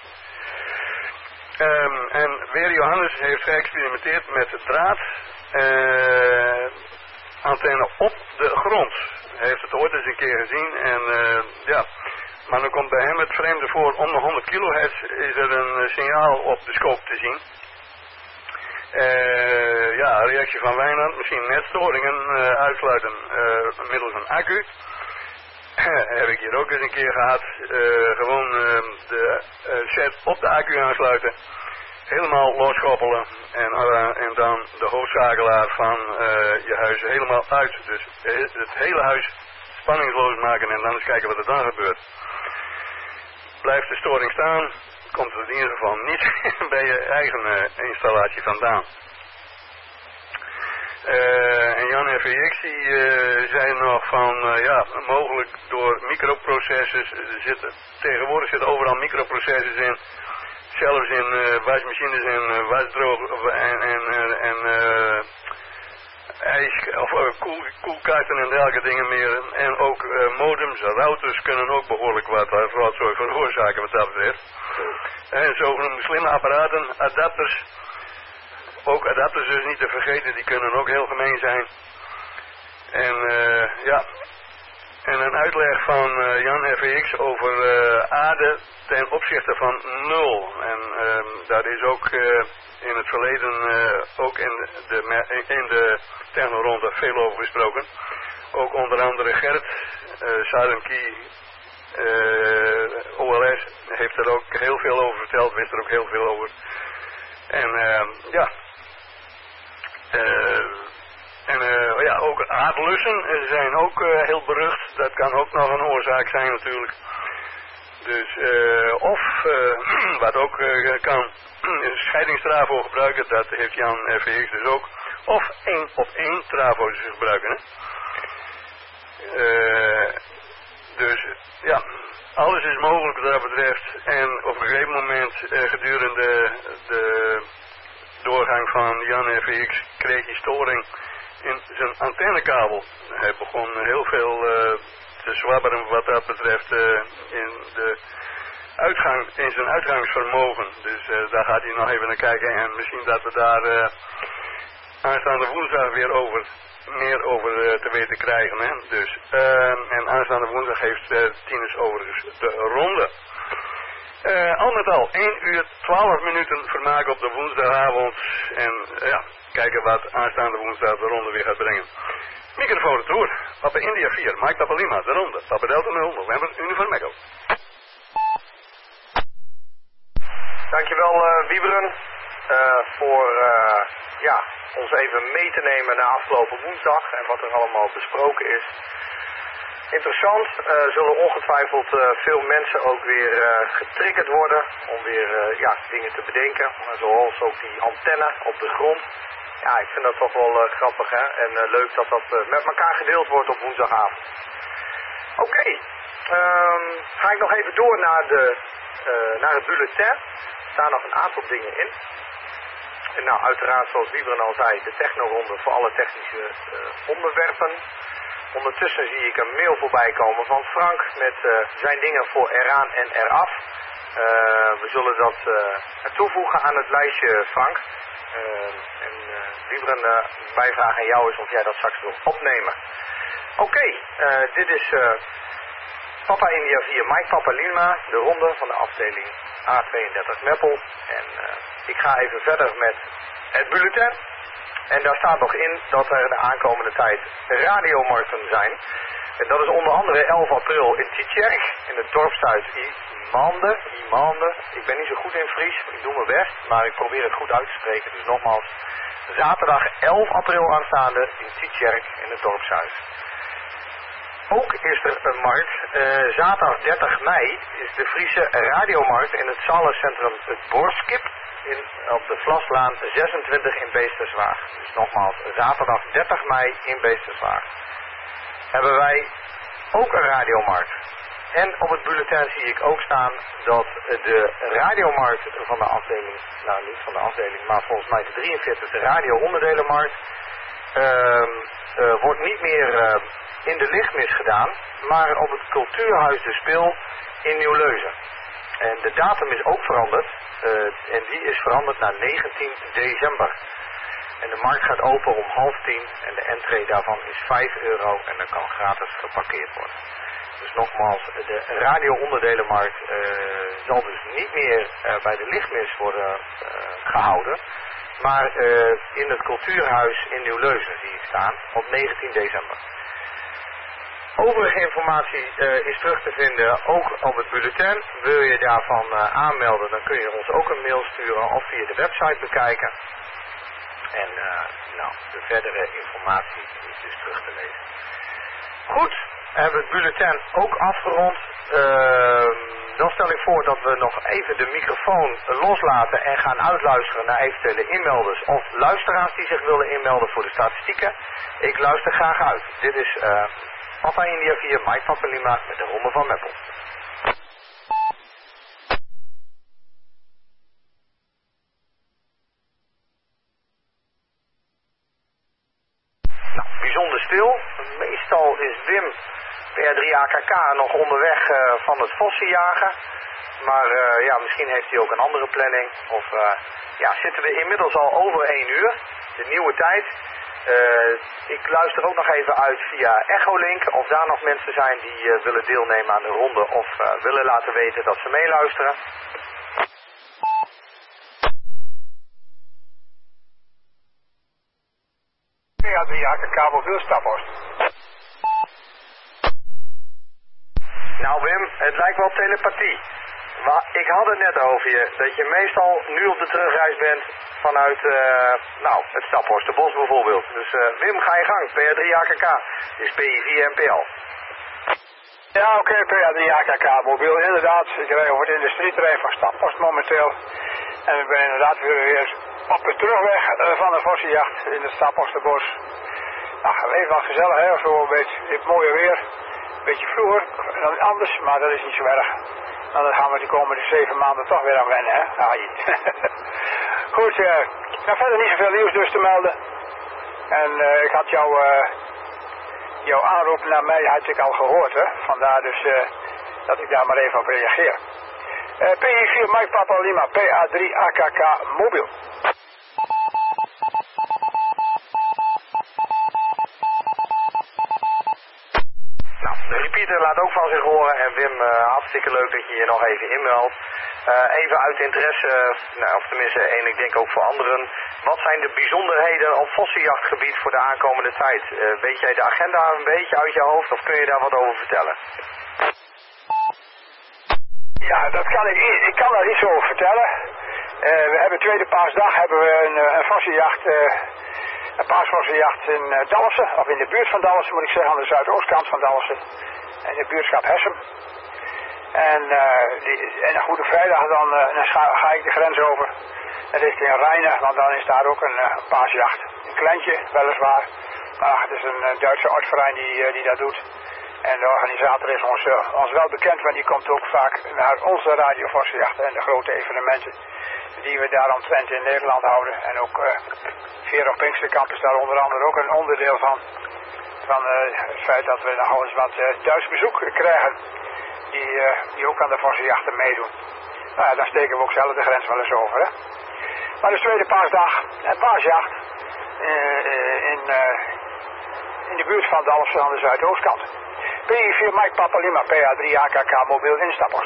B: Um, en weer Johannes heeft geëxperimenteerd met draad uh, antenne op de grond. Hij heeft het ooit eens een keer gezien en uh, ja... Maar dan komt bij hem het vreemde voor, om de honderd kilohertz is er een signaal op de scope te zien. Uh, ja, reactie van Wijnand, misschien netstoringen uh, uitsluiten uh, middels een accu. Heb ik hier ook eens een keer gehad. Uh, gewoon uh, de uh, set op de accu aansluiten. Helemaal loskoppelen en, uh, en dan de hoofdschakelaar van uh, je huis helemaal uit. Dus het hele huis spanningsloos maken en dan eens kijken wat er dan gebeurt. Blijft de storing staan, komt het in ieder geval niet bij je eigen uh, installatie vandaan. Uh, en Jan F E X die uh, zei nog van, uh, ja, mogelijk door microprocessors, er zitten, tegenwoordig zitten overal microprocessors in, zelfs in uh, wasmachines en uh, wasdroog en, en, en, en uh, ijs, of uh, koel, koelkaarten en dergelijke dingen meer. En ook uh, modems, routers kunnen ook behoorlijk wat rotzooi veroorzaken wat dat betreft. En zogenoemde slimme apparaten, adapters, ook adapters dus niet te vergeten, die kunnen ook heel gemeen zijn. En uh, ja, en een uitleg van uh, Jan F E X over uh, aarde ten opzichte van nul. En uh, daar is ook uh, in het verleden, uh, ook in de, in de technoronde veel over gesproken. Ook onder andere Gert, uh, Silent Key, uh, O L S, heeft er ook heel veel over verteld, wist er ook heel veel over. En uh, ja, uh, en uh, ja, ook aardlussen zijn ook uh, heel berucht. Dat kan ook nog een oorzaak zijn natuurlijk. Dus, uh, of, uh, wat ook uh, kan, scheidingstravo gebruiken, dat heeft Jan F E X dus ook. Of één op één travo's gebruiken, hè. Uh, dus, ja, alles is mogelijk wat dat betreft. En op een gegeven moment, uh, gedurende de doorgang van Jan F E X, kreeg hij storing in zijn antennekabel. Hij begon heel veel uh, te zwabberen wat dat betreft uh, in, de uitgang, in zijn uitgangsvermogen. Dus uh, daar gaat hij nog even naar kijken en misschien dat we daar uh, aanstaande woensdag weer over, meer over uh, te weten krijgen. Hè? Dus, uh, en aanstaande woensdag heeft uh, Tinus overigens de ronde. Uh, al met al één uur twaalf minuten vermaak op de woensdagavond. En uh, ja, kijken wat aanstaande woensdag de ronde weer gaat brengen. Microfoon retour. Papa India vier, Mike Papa Lima, de ronde. Papa Delta nul, November, Uniform Echo.
A: Dankjewel uh, Wieberen uh, voor uh, ja, ons even mee te nemen naar afgelopen woensdag en wat er allemaal besproken is. Interessant, uh, zullen ongetwijfeld uh, veel mensen ook weer uh, getriggerd worden om weer uh, ja, dingen te bedenken. Zoals ook die antenne op de grond. Ja, ik vind dat toch wel uh, grappig hè. En uh, leuk dat dat uh, met elkaar gedeeld wordt op woensdagavond. Oké, okay. um, ga ik nog even door naar, de, uh, naar het bulletin. Er staan nog een aantal dingen in. En nou, uiteraard zoals Wieberen al zei, de technoronde voor alle technische uh, onderwerpen. ondertussen zie ik een mail voorbij komen van Frank met uh, zijn dingen voor eraan en eraf. Uh, we zullen dat uh, toevoegen aan het lijstje, Frank. Uh, en uh, liever een uh, bijvraag aan jou is of jij dat straks wil opnemen. Oké, okay, uh, dit is uh, Papa India vier Mike Papa Lima, de ronde van de afdeling A tweeëndertig Meppel. En uh, ik ga even verder met het bulletin. En daar staat nog in dat er de aankomende tijd radiomarkten zijn. En dat is onder andere elf april in Tietjerk, in het dorpshuis Imande. Imande. Ik ben niet zo goed in Fries, ik doe mijn best, maar ik probeer het goed uit te spreken. Dus nogmaals, zaterdag elf april aanstaande in Tietjerk, in het dorpshuis. Ook is er een markt, uh, zaterdag dertig mei is de Friese radiomarkt in het zalencentrum Het Boorskip in, op de Vlaslaan zesentwintig in Beesterswaag. Dus nogmaals, zaterdag dertig mei in Beesterswaag. Hebben wij ook een radiomarkt. En op het bulletin zie ik ook staan dat de radiomarkt van de afdeling, nou niet van de afdeling, maar volgens mij de drieënveertigste radio-onderdelenmarkt, uh, uh, wordt niet meer uh, in de lichtmis gedaan, maar op het Cultuurhuis de Spil in Nieuw-Leuzen. En de datum is ook veranderd, uh, en die is veranderd naar negentien december. En de markt gaat open om half tien en de entree daarvan is vijf euro en dan kan gratis geparkeerd worden. Dus nogmaals, de radio-onderdelenmarkt uh, zal dus niet meer uh, bij de lichtmis worden uh, gehouden, maar uh, in het Cultuurhuis in Nieuw-Leuzen zie ik staan op negentien december. Overige informatie uh, is terug te vinden ook op het bulletin. Wil je daarvan uh, aanmelden, dan kun je ons ook een mail sturen of via de website bekijken. En uh, nou, de verdere informatie is dus terug te lezen. Goed, we hebben het bulletin ook afgerond. Uh, dan stel ik voor dat we nog even de microfoon loslaten en gaan uitluisteren naar eventuele inmelders of luisteraars die zich willen inmelden voor de statistieken. Ik luister graag uit. Dit is uh, Papa India vier Mike Papa Lima met de ronde van Meppel. Bijzonder stil. Meestal is Wim P R drie A K K nog onderweg uh, van het vossen jagen. Maar uh, ja, misschien heeft hij ook een andere planning. Of uh, ja, zitten we inmiddels al over één uur. De nieuwe tijd. Uh, ik luister ook nog even uit via Echolink. Of daar nog mensen zijn die uh, willen deelnemen aan de ronde. Of uh, willen laten weten dat ze meeluisteren.
C: P R drie A K K mobiel Staphorst.
A: Nou Wim, het lijkt wel telepathie. Maar ik had het net over je, dat je meestal nu op de terugreis bent vanuit uh, nou, het Staphorsterbos bijvoorbeeld. Dus uh, Wim, ga je gang, P R drie A K K, is P I vier M P L.
C: Ja, oké, okay, P R drie A K K mobiel, inderdaad. Ik rijd over het industrieterrein van Staphorst momenteel. En ik ben inderdaad weer, weer op de terugweg uh, van de vossenjacht in het Staphorsterbos. Nou, even wat gezellig, hè, zo een beetje het mooie weer. Een beetje vroeger dan anders, maar dat is niet zo erg. Nou, dan gaan we de komende zeven maanden toch weer aan wennen, hè. Ah, goed, uh, nou, verder niet zoveel nieuws dus te melden. En uh, ik had jou, uh, jouw aanroep naar mij had ik al gehoord, hè. Vandaar dus uh, dat ik daar maar even op reageer. Uh, P I vier Mike Papa Lima, P A drie A K K mobiel.
A: De repeater laat ook van zich horen en Wim, uh, hartstikke leuk dat je je nog even inmeldt. Uh, even uit interesse, uh, nou, of tenminste één, ik denk ook voor anderen. Wat zijn de bijzonderheden op vossenjachtgebied voor de aankomende tijd? Uh, weet jij de agenda een beetje uit je hoofd of kun je daar wat over vertellen?
C: Ja, dat kan ik, ik kan daar iets over vertellen. Uh, we hebben tweede paasdag hebben we een, een vossenjacht... Uh, Een paasvossenjacht in uh, Dalfsen, of in de buurt van Dalfsen moet ik zeggen, aan de zuidoostkant van Dalfsen. In de buurtschap Hessem. En, uh, die, en een Goede Vrijdag dan, uh, dan ga, ga ik de grens over. Richting Rijnen, want dan is daar ook een uh, paasjacht. Een kleintje, weliswaar. Maar het is een, een Duitse ortsverein die, uh, die dat doet. En de organisator is ons, uh, ons wel bekend, want die komt ook vaak naar onze radiovossenjachten en de grote evenementen die we daaromtrent in Nederland houden. En ook uh, Vero Pinksterkamp is daar onder andere ook een onderdeel van. van uh, het feit dat we nog eens wat uh, Duits bezoek krijgen. Die, uh, die ook aan de vossenjachten meedoen. Nou ja, dan steken we ook zelf de grens wel eens over, hè. Maar de tweede paasdag, en paasjacht, uh, uh, in, uh, in de buurt van Dalfsen aan de zuidoostkant. P I vier Mike Papa Lima, P A drie A K K mobiel instappost.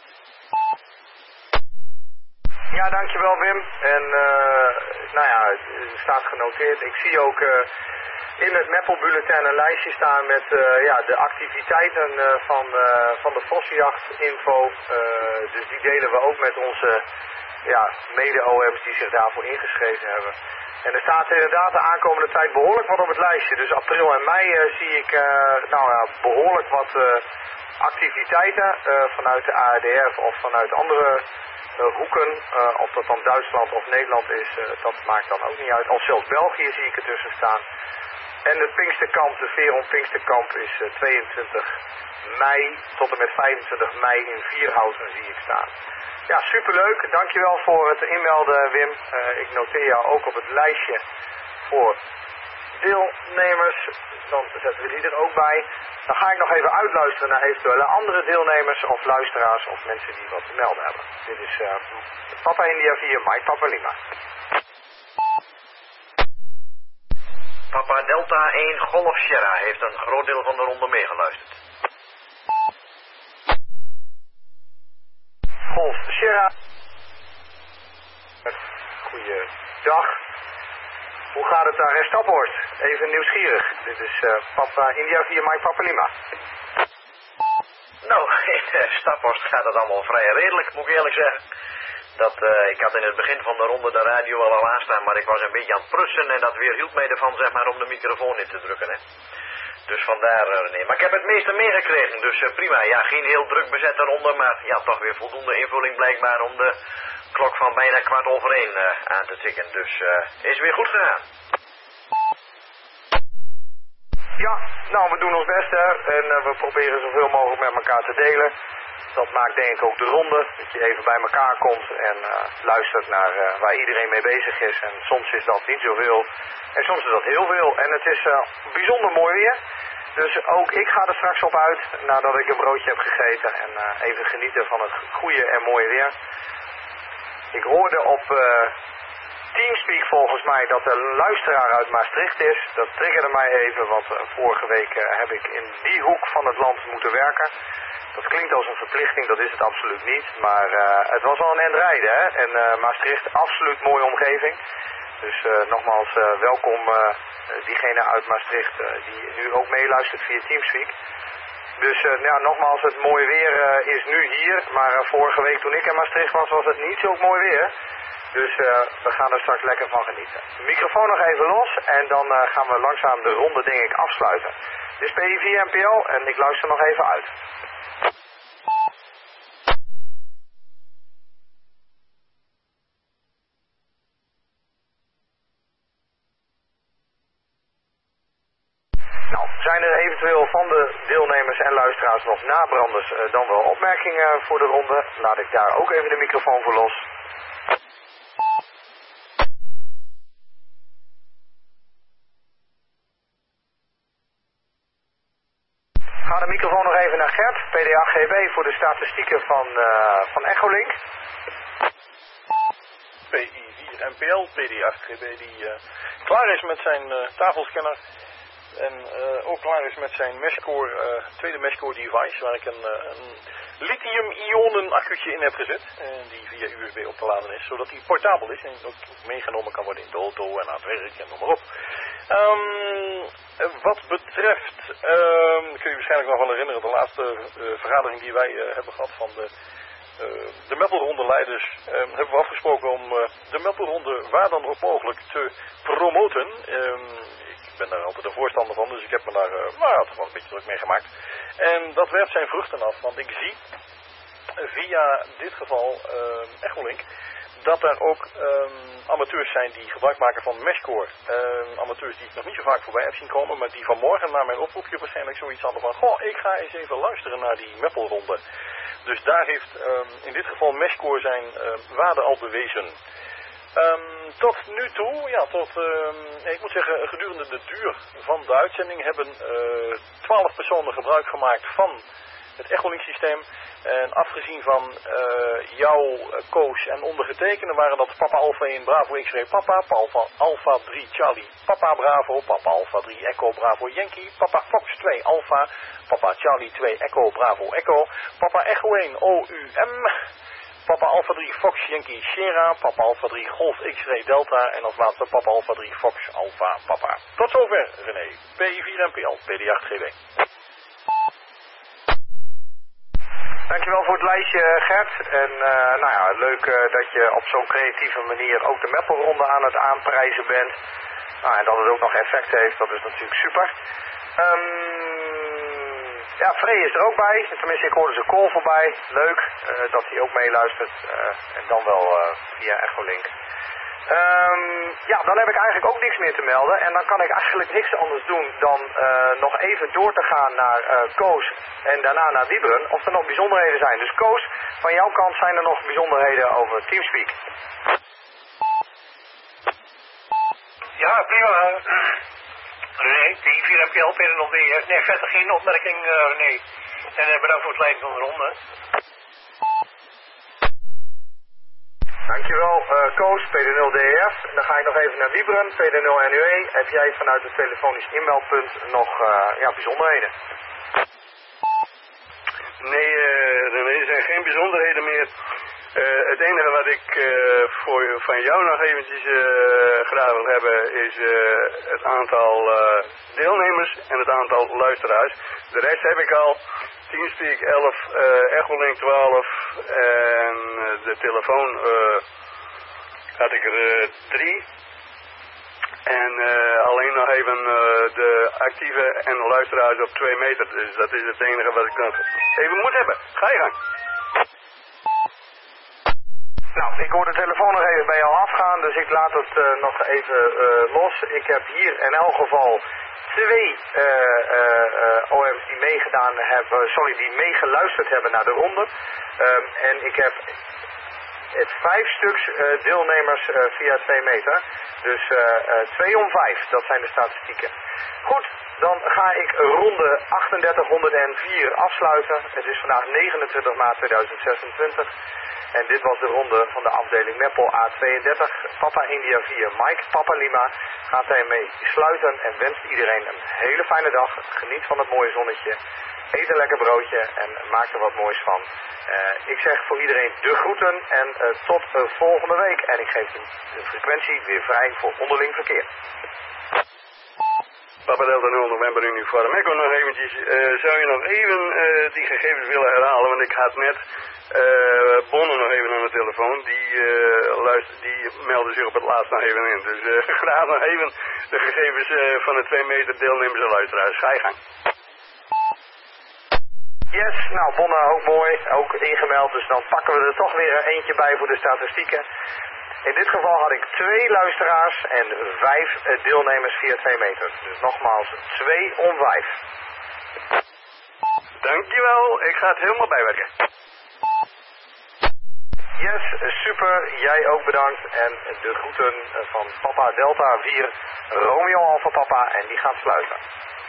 A: Ja, dankjewel Wim. En uh, nou ja, het staat genoteerd. Ik zie ook uh, in het Meppelbulletin een lijstje staan met uh, ja, de activiteiten uh, van, uh, van de vossenjachtinfo. Uh, dus die delen we ook met onze ja, mede-O M's die zich daarvoor ingeschreven hebben. En er staat inderdaad de aankomende tijd behoorlijk wat op het lijstje. Dus april en mei uh, zie ik uh, nou ja, behoorlijk wat uh, activiteiten uh, vanuit de A R D F of vanuit andere uh, hoeken. Uh, of dat dan Duitsland of Nederland is, uh, dat maakt dan ook niet uit. Al zelfs België zie ik ertussen staan. En het Pinksterkamp, de Veron Pinksterkamp is uh, tweeëntwintig mei tot en met vijfentwintig mei in Vierhouten zie ik staan. Ja, superleuk. Dankjewel voor het inmelden, Wim. Uh, ik noteer jou ook op het lijstje voor deelnemers. Dan zetten we die er ook bij. Dan ga ik nog even uitluisteren naar eventuele andere deelnemers of luisteraars of mensen die wat te melden hebben. Dit is uh, Papa India vier, Mike Papa Lima.
J: Papa Delta één Golf Sierra heeft een groot deel van de ronde meegeluisterd.
A: Golf Sierra. Goeiedag. Hoe gaat het daar in Staphorst? Even nieuwsgierig. Dit is uh, Papa India vier Mike Papa Lima.
J: Nou, in Staphorst gaat het allemaal vrij redelijk, moet ik eerlijk zeggen. Dat, uh, ik had in het begin van de ronde de radio al al aanstaan, maar ik was een beetje aan het prussen en dat weerhield mij ervan, zeg maar, om de microfoon in te drukken, hè. Dus vandaar, uh, nee. Maar ik heb het meeste meegekregen, dus uh, prima. Ja, geen heel druk bezette ronde, maar ja, toch weer voldoende invulling blijkbaar om de klok van bijna kwart over één uh, aan te tikken. Dus uh, is weer goed gegaan.
A: Ja, nou, we doen ons best, hè. En uh, we proberen zoveel mogelijk met elkaar te delen. Dat maakt denk ik ook de ronde, dat je even bij elkaar komt en uh, luistert naar uh, waar iedereen mee bezig is. En soms is dat niet zoveel en soms is dat heel veel. En het is uh, bijzonder mooi weer. Dus ook ik ga er straks op uit nadat ik een broodje heb gegeten en uh, even genieten van het goede en mooie weer. Ik hoorde op uh, Teamspeak volgens mij dat er een luisteraar uit Maastricht is. Dat triggerde mij even, want uh, vorige week uh, heb ik in die hoek van het land moeten werken. Dat klinkt als een verplichting, dat is het absoluut niet. Maar uh, het was al een end rijden, hè. En uh, Maastricht, absoluut mooie omgeving. Dus uh, nogmaals, uh, welkom uh, diegene uit Maastricht uh, die nu ook meeluistert via Teamspeak. Dus uh, ja, nogmaals, het mooie weer uh, is nu hier. Maar uh, vorige week toen ik in Maastricht was, was het niet zo mooi weer. Dus uh, we gaan er straks lekker van genieten. De microfoon nog even los en dan uh, gaan we langzaam de ronde denk ik afsluiten. Dit is P I vier N P L en ik luister nog even uit. Nou, zijn er eventueel van de deelnemers en luisteraars nog nabranders uh, dan wel opmerkingen voor de ronde? Laat ik daar ook even de microfoon voor los. Ga de microfoon nog even naar Gert, P D acht G B voor de statistieken van, uh, van Echolink.
H: P I vier N P L, P D acht G B die uh, klaar is met zijn uh, tafelscanner. En uh, ook klaar is met zijn Meshcore, uh, tweede Meshcore device, waar ik een, uh, een lithium-ionen accu'tje in heb gezet. En die via U S B op te laden is, zodat die portabel is en ook meegenomen kan worden in de auto en aan het werk en noem maar op. Um, wat betreft, um, kun je waarschijnlijk nog wel herinneren, de laatste uh, vergadering die wij uh, hebben gehad van de, uh, de Meppelronde leiders, um, hebben we afgesproken om uh, de Meppelronde waar dan ook mogelijk te promoten. Um, Ik ben daar altijd een voorstander van, dus ik heb me daar uh, nou ja, toch wel een beetje druk mee gemaakt. En dat werpt zijn vruchten af, want ik zie via dit geval uh, Echolink dat er ook um, amateurs zijn die gebruik maken van Meshcore. Uh, amateurs die ik nog niet zo vaak voorbij heb zien komen, maar die vanmorgen na mijn oproepje waarschijnlijk zoiets hadden van, goh, ik ga eens even luisteren naar die Meppelronde. Dus daar heeft um, in dit geval Meshcore zijn uh, waarde al bewezen. Um, tot nu toe, ja, tot, um, ik moet zeggen, gedurende de duur van de uitzending hebben twaalf uh, personen gebruik gemaakt van het Echolink systeem. En afgezien van uh, jou, Koos en ondergetekende waren dat Papa Alpha één Bravo X-ray Papa, Papa Alpha drie Charlie Papa Bravo, Papa Alpha drie Echo Bravo Yankee, Papa Fox twee Alpha, Papa Charlie twee Echo Bravo Echo, Papa Echo één O U M, Papa Alpha drie Fox Yankee Sierra, Papa Alpha drie Golf X-ray Delta en als laatste Papa Alpha drie Fox Alpha Papa. Tot zover, René. P I vier M P L, P D acht G B.
A: Dankjewel voor het lijstje, Gert. En uh, nou ja, leuk uh, dat je op zo'n creatieve manier ook de Meppelronde aan het aanprijzen bent. Nou, en dat het ook nog effect heeft, dat is natuurlijk super. Um, ja, Free is er ook bij. Tenminste, ik hoorde zijn call voorbij. Leuk uh, dat hij ook meeluistert. Uh, en dan wel uh, via Echolink. Um, ja, dan heb ik eigenlijk ook niks meer te melden. En dan kan ik eigenlijk niks anders doen dan uh, nog even door te gaan naar uh, Koos en daarna naar Wieberen. Of er nog bijzonderheden zijn. Dus Koos, van jouw kant zijn er nog bijzonderheden over Teamspeak?
C: Ja, prima. René, P I vier M P L, P N L D. Nee, verder geen opmerking, uh, René. En uh, bedankt voor het leiden van de ronde.
A: Dankjewel, uh, Koos, P D nul D E F. Dan ga ik nog even naar Wieberen, P D nul N U E. Heb jij vanuit het telefonisch inmeldpunt nog uh, ja, bijzonderheden?
B: Nee, uh, René, er zijn geen bijzonderheden meer. Uh, het enige wat ik uh, voor, van jou nog eventjes uh, graag wil hebben is uh, het aantal uh, deelnemers en het aantal luisteraars. De rest heb ik al. Teamspeak elf, uh, Echolink twaalf en uh, de telefoon uh, had ik er uh, drie. En uh, alleen nog even uh, de actieve en de luisteraars op twee meter. Dus dat is het enige wat ik nog even moet hebben. Ga je gang.
A: Nou, ik hoor de telefoon nog even bij jou afgaan, dus ik laat het uh, nog even uh, los. Ik heb hier in elk geval twee uh, uh, uh, O M's die meegedaan hebben, sorry, die meegeluisterd hebben naar de ronde. Um, en ik heb het vijf stuks uh, deelnemers uh, via twee meter. Dus uh, uh, twee om vijf, dat zijn de statistieken. Goed, dan ga ik ronde achtendertighonderdvier afsluiten. Het is vandaag negenentwintig maart tweeduizend zesentwintig. En dit was de ronde van de afdeling Meppel A tweeëndertig. Papa India vier, Mike, Papa Lima gaat daarmee sluiten en wenst iedereen een hele fijne dag. Geniet van het mooie zonnetje. Eet een lekker broodje en maak er wat moois van. Uh, ik zeg voor iedereen de groeten en uh, tot uh, volgende week. En ik geef de, de frequentie weer vrij voor onderling verkeer.
B: Papa Delta nul November uniform. Ik wil nog eventjes, uh, zou je nog even uh, die gegevens willen herhalen, want ik had net uh, Bonne nog even aan de telefoon, die, uh, luister, die meldde zich op het laatst nog even in. Dus uh, graag nog even de gegevens uh, van de twee meter deelnemers en luisteraars. Ga je gang.
A: Yes, nou Bonne ook mooi, ook ingemeld, dus dan pakken we er toch weer eentje bij voor de statistieken. In dit geval had ik twee luisteraars en vijf deelnemers via twee meter. Dus nogmaals, twee om vijf.
B: Dankjewel, ik ga het helemaal bijwerken.
A: Yes, super, jij ook bedankt. En de groeten van Papa Delta vier, Romeo Alpha Papa, en die gaat sluiten.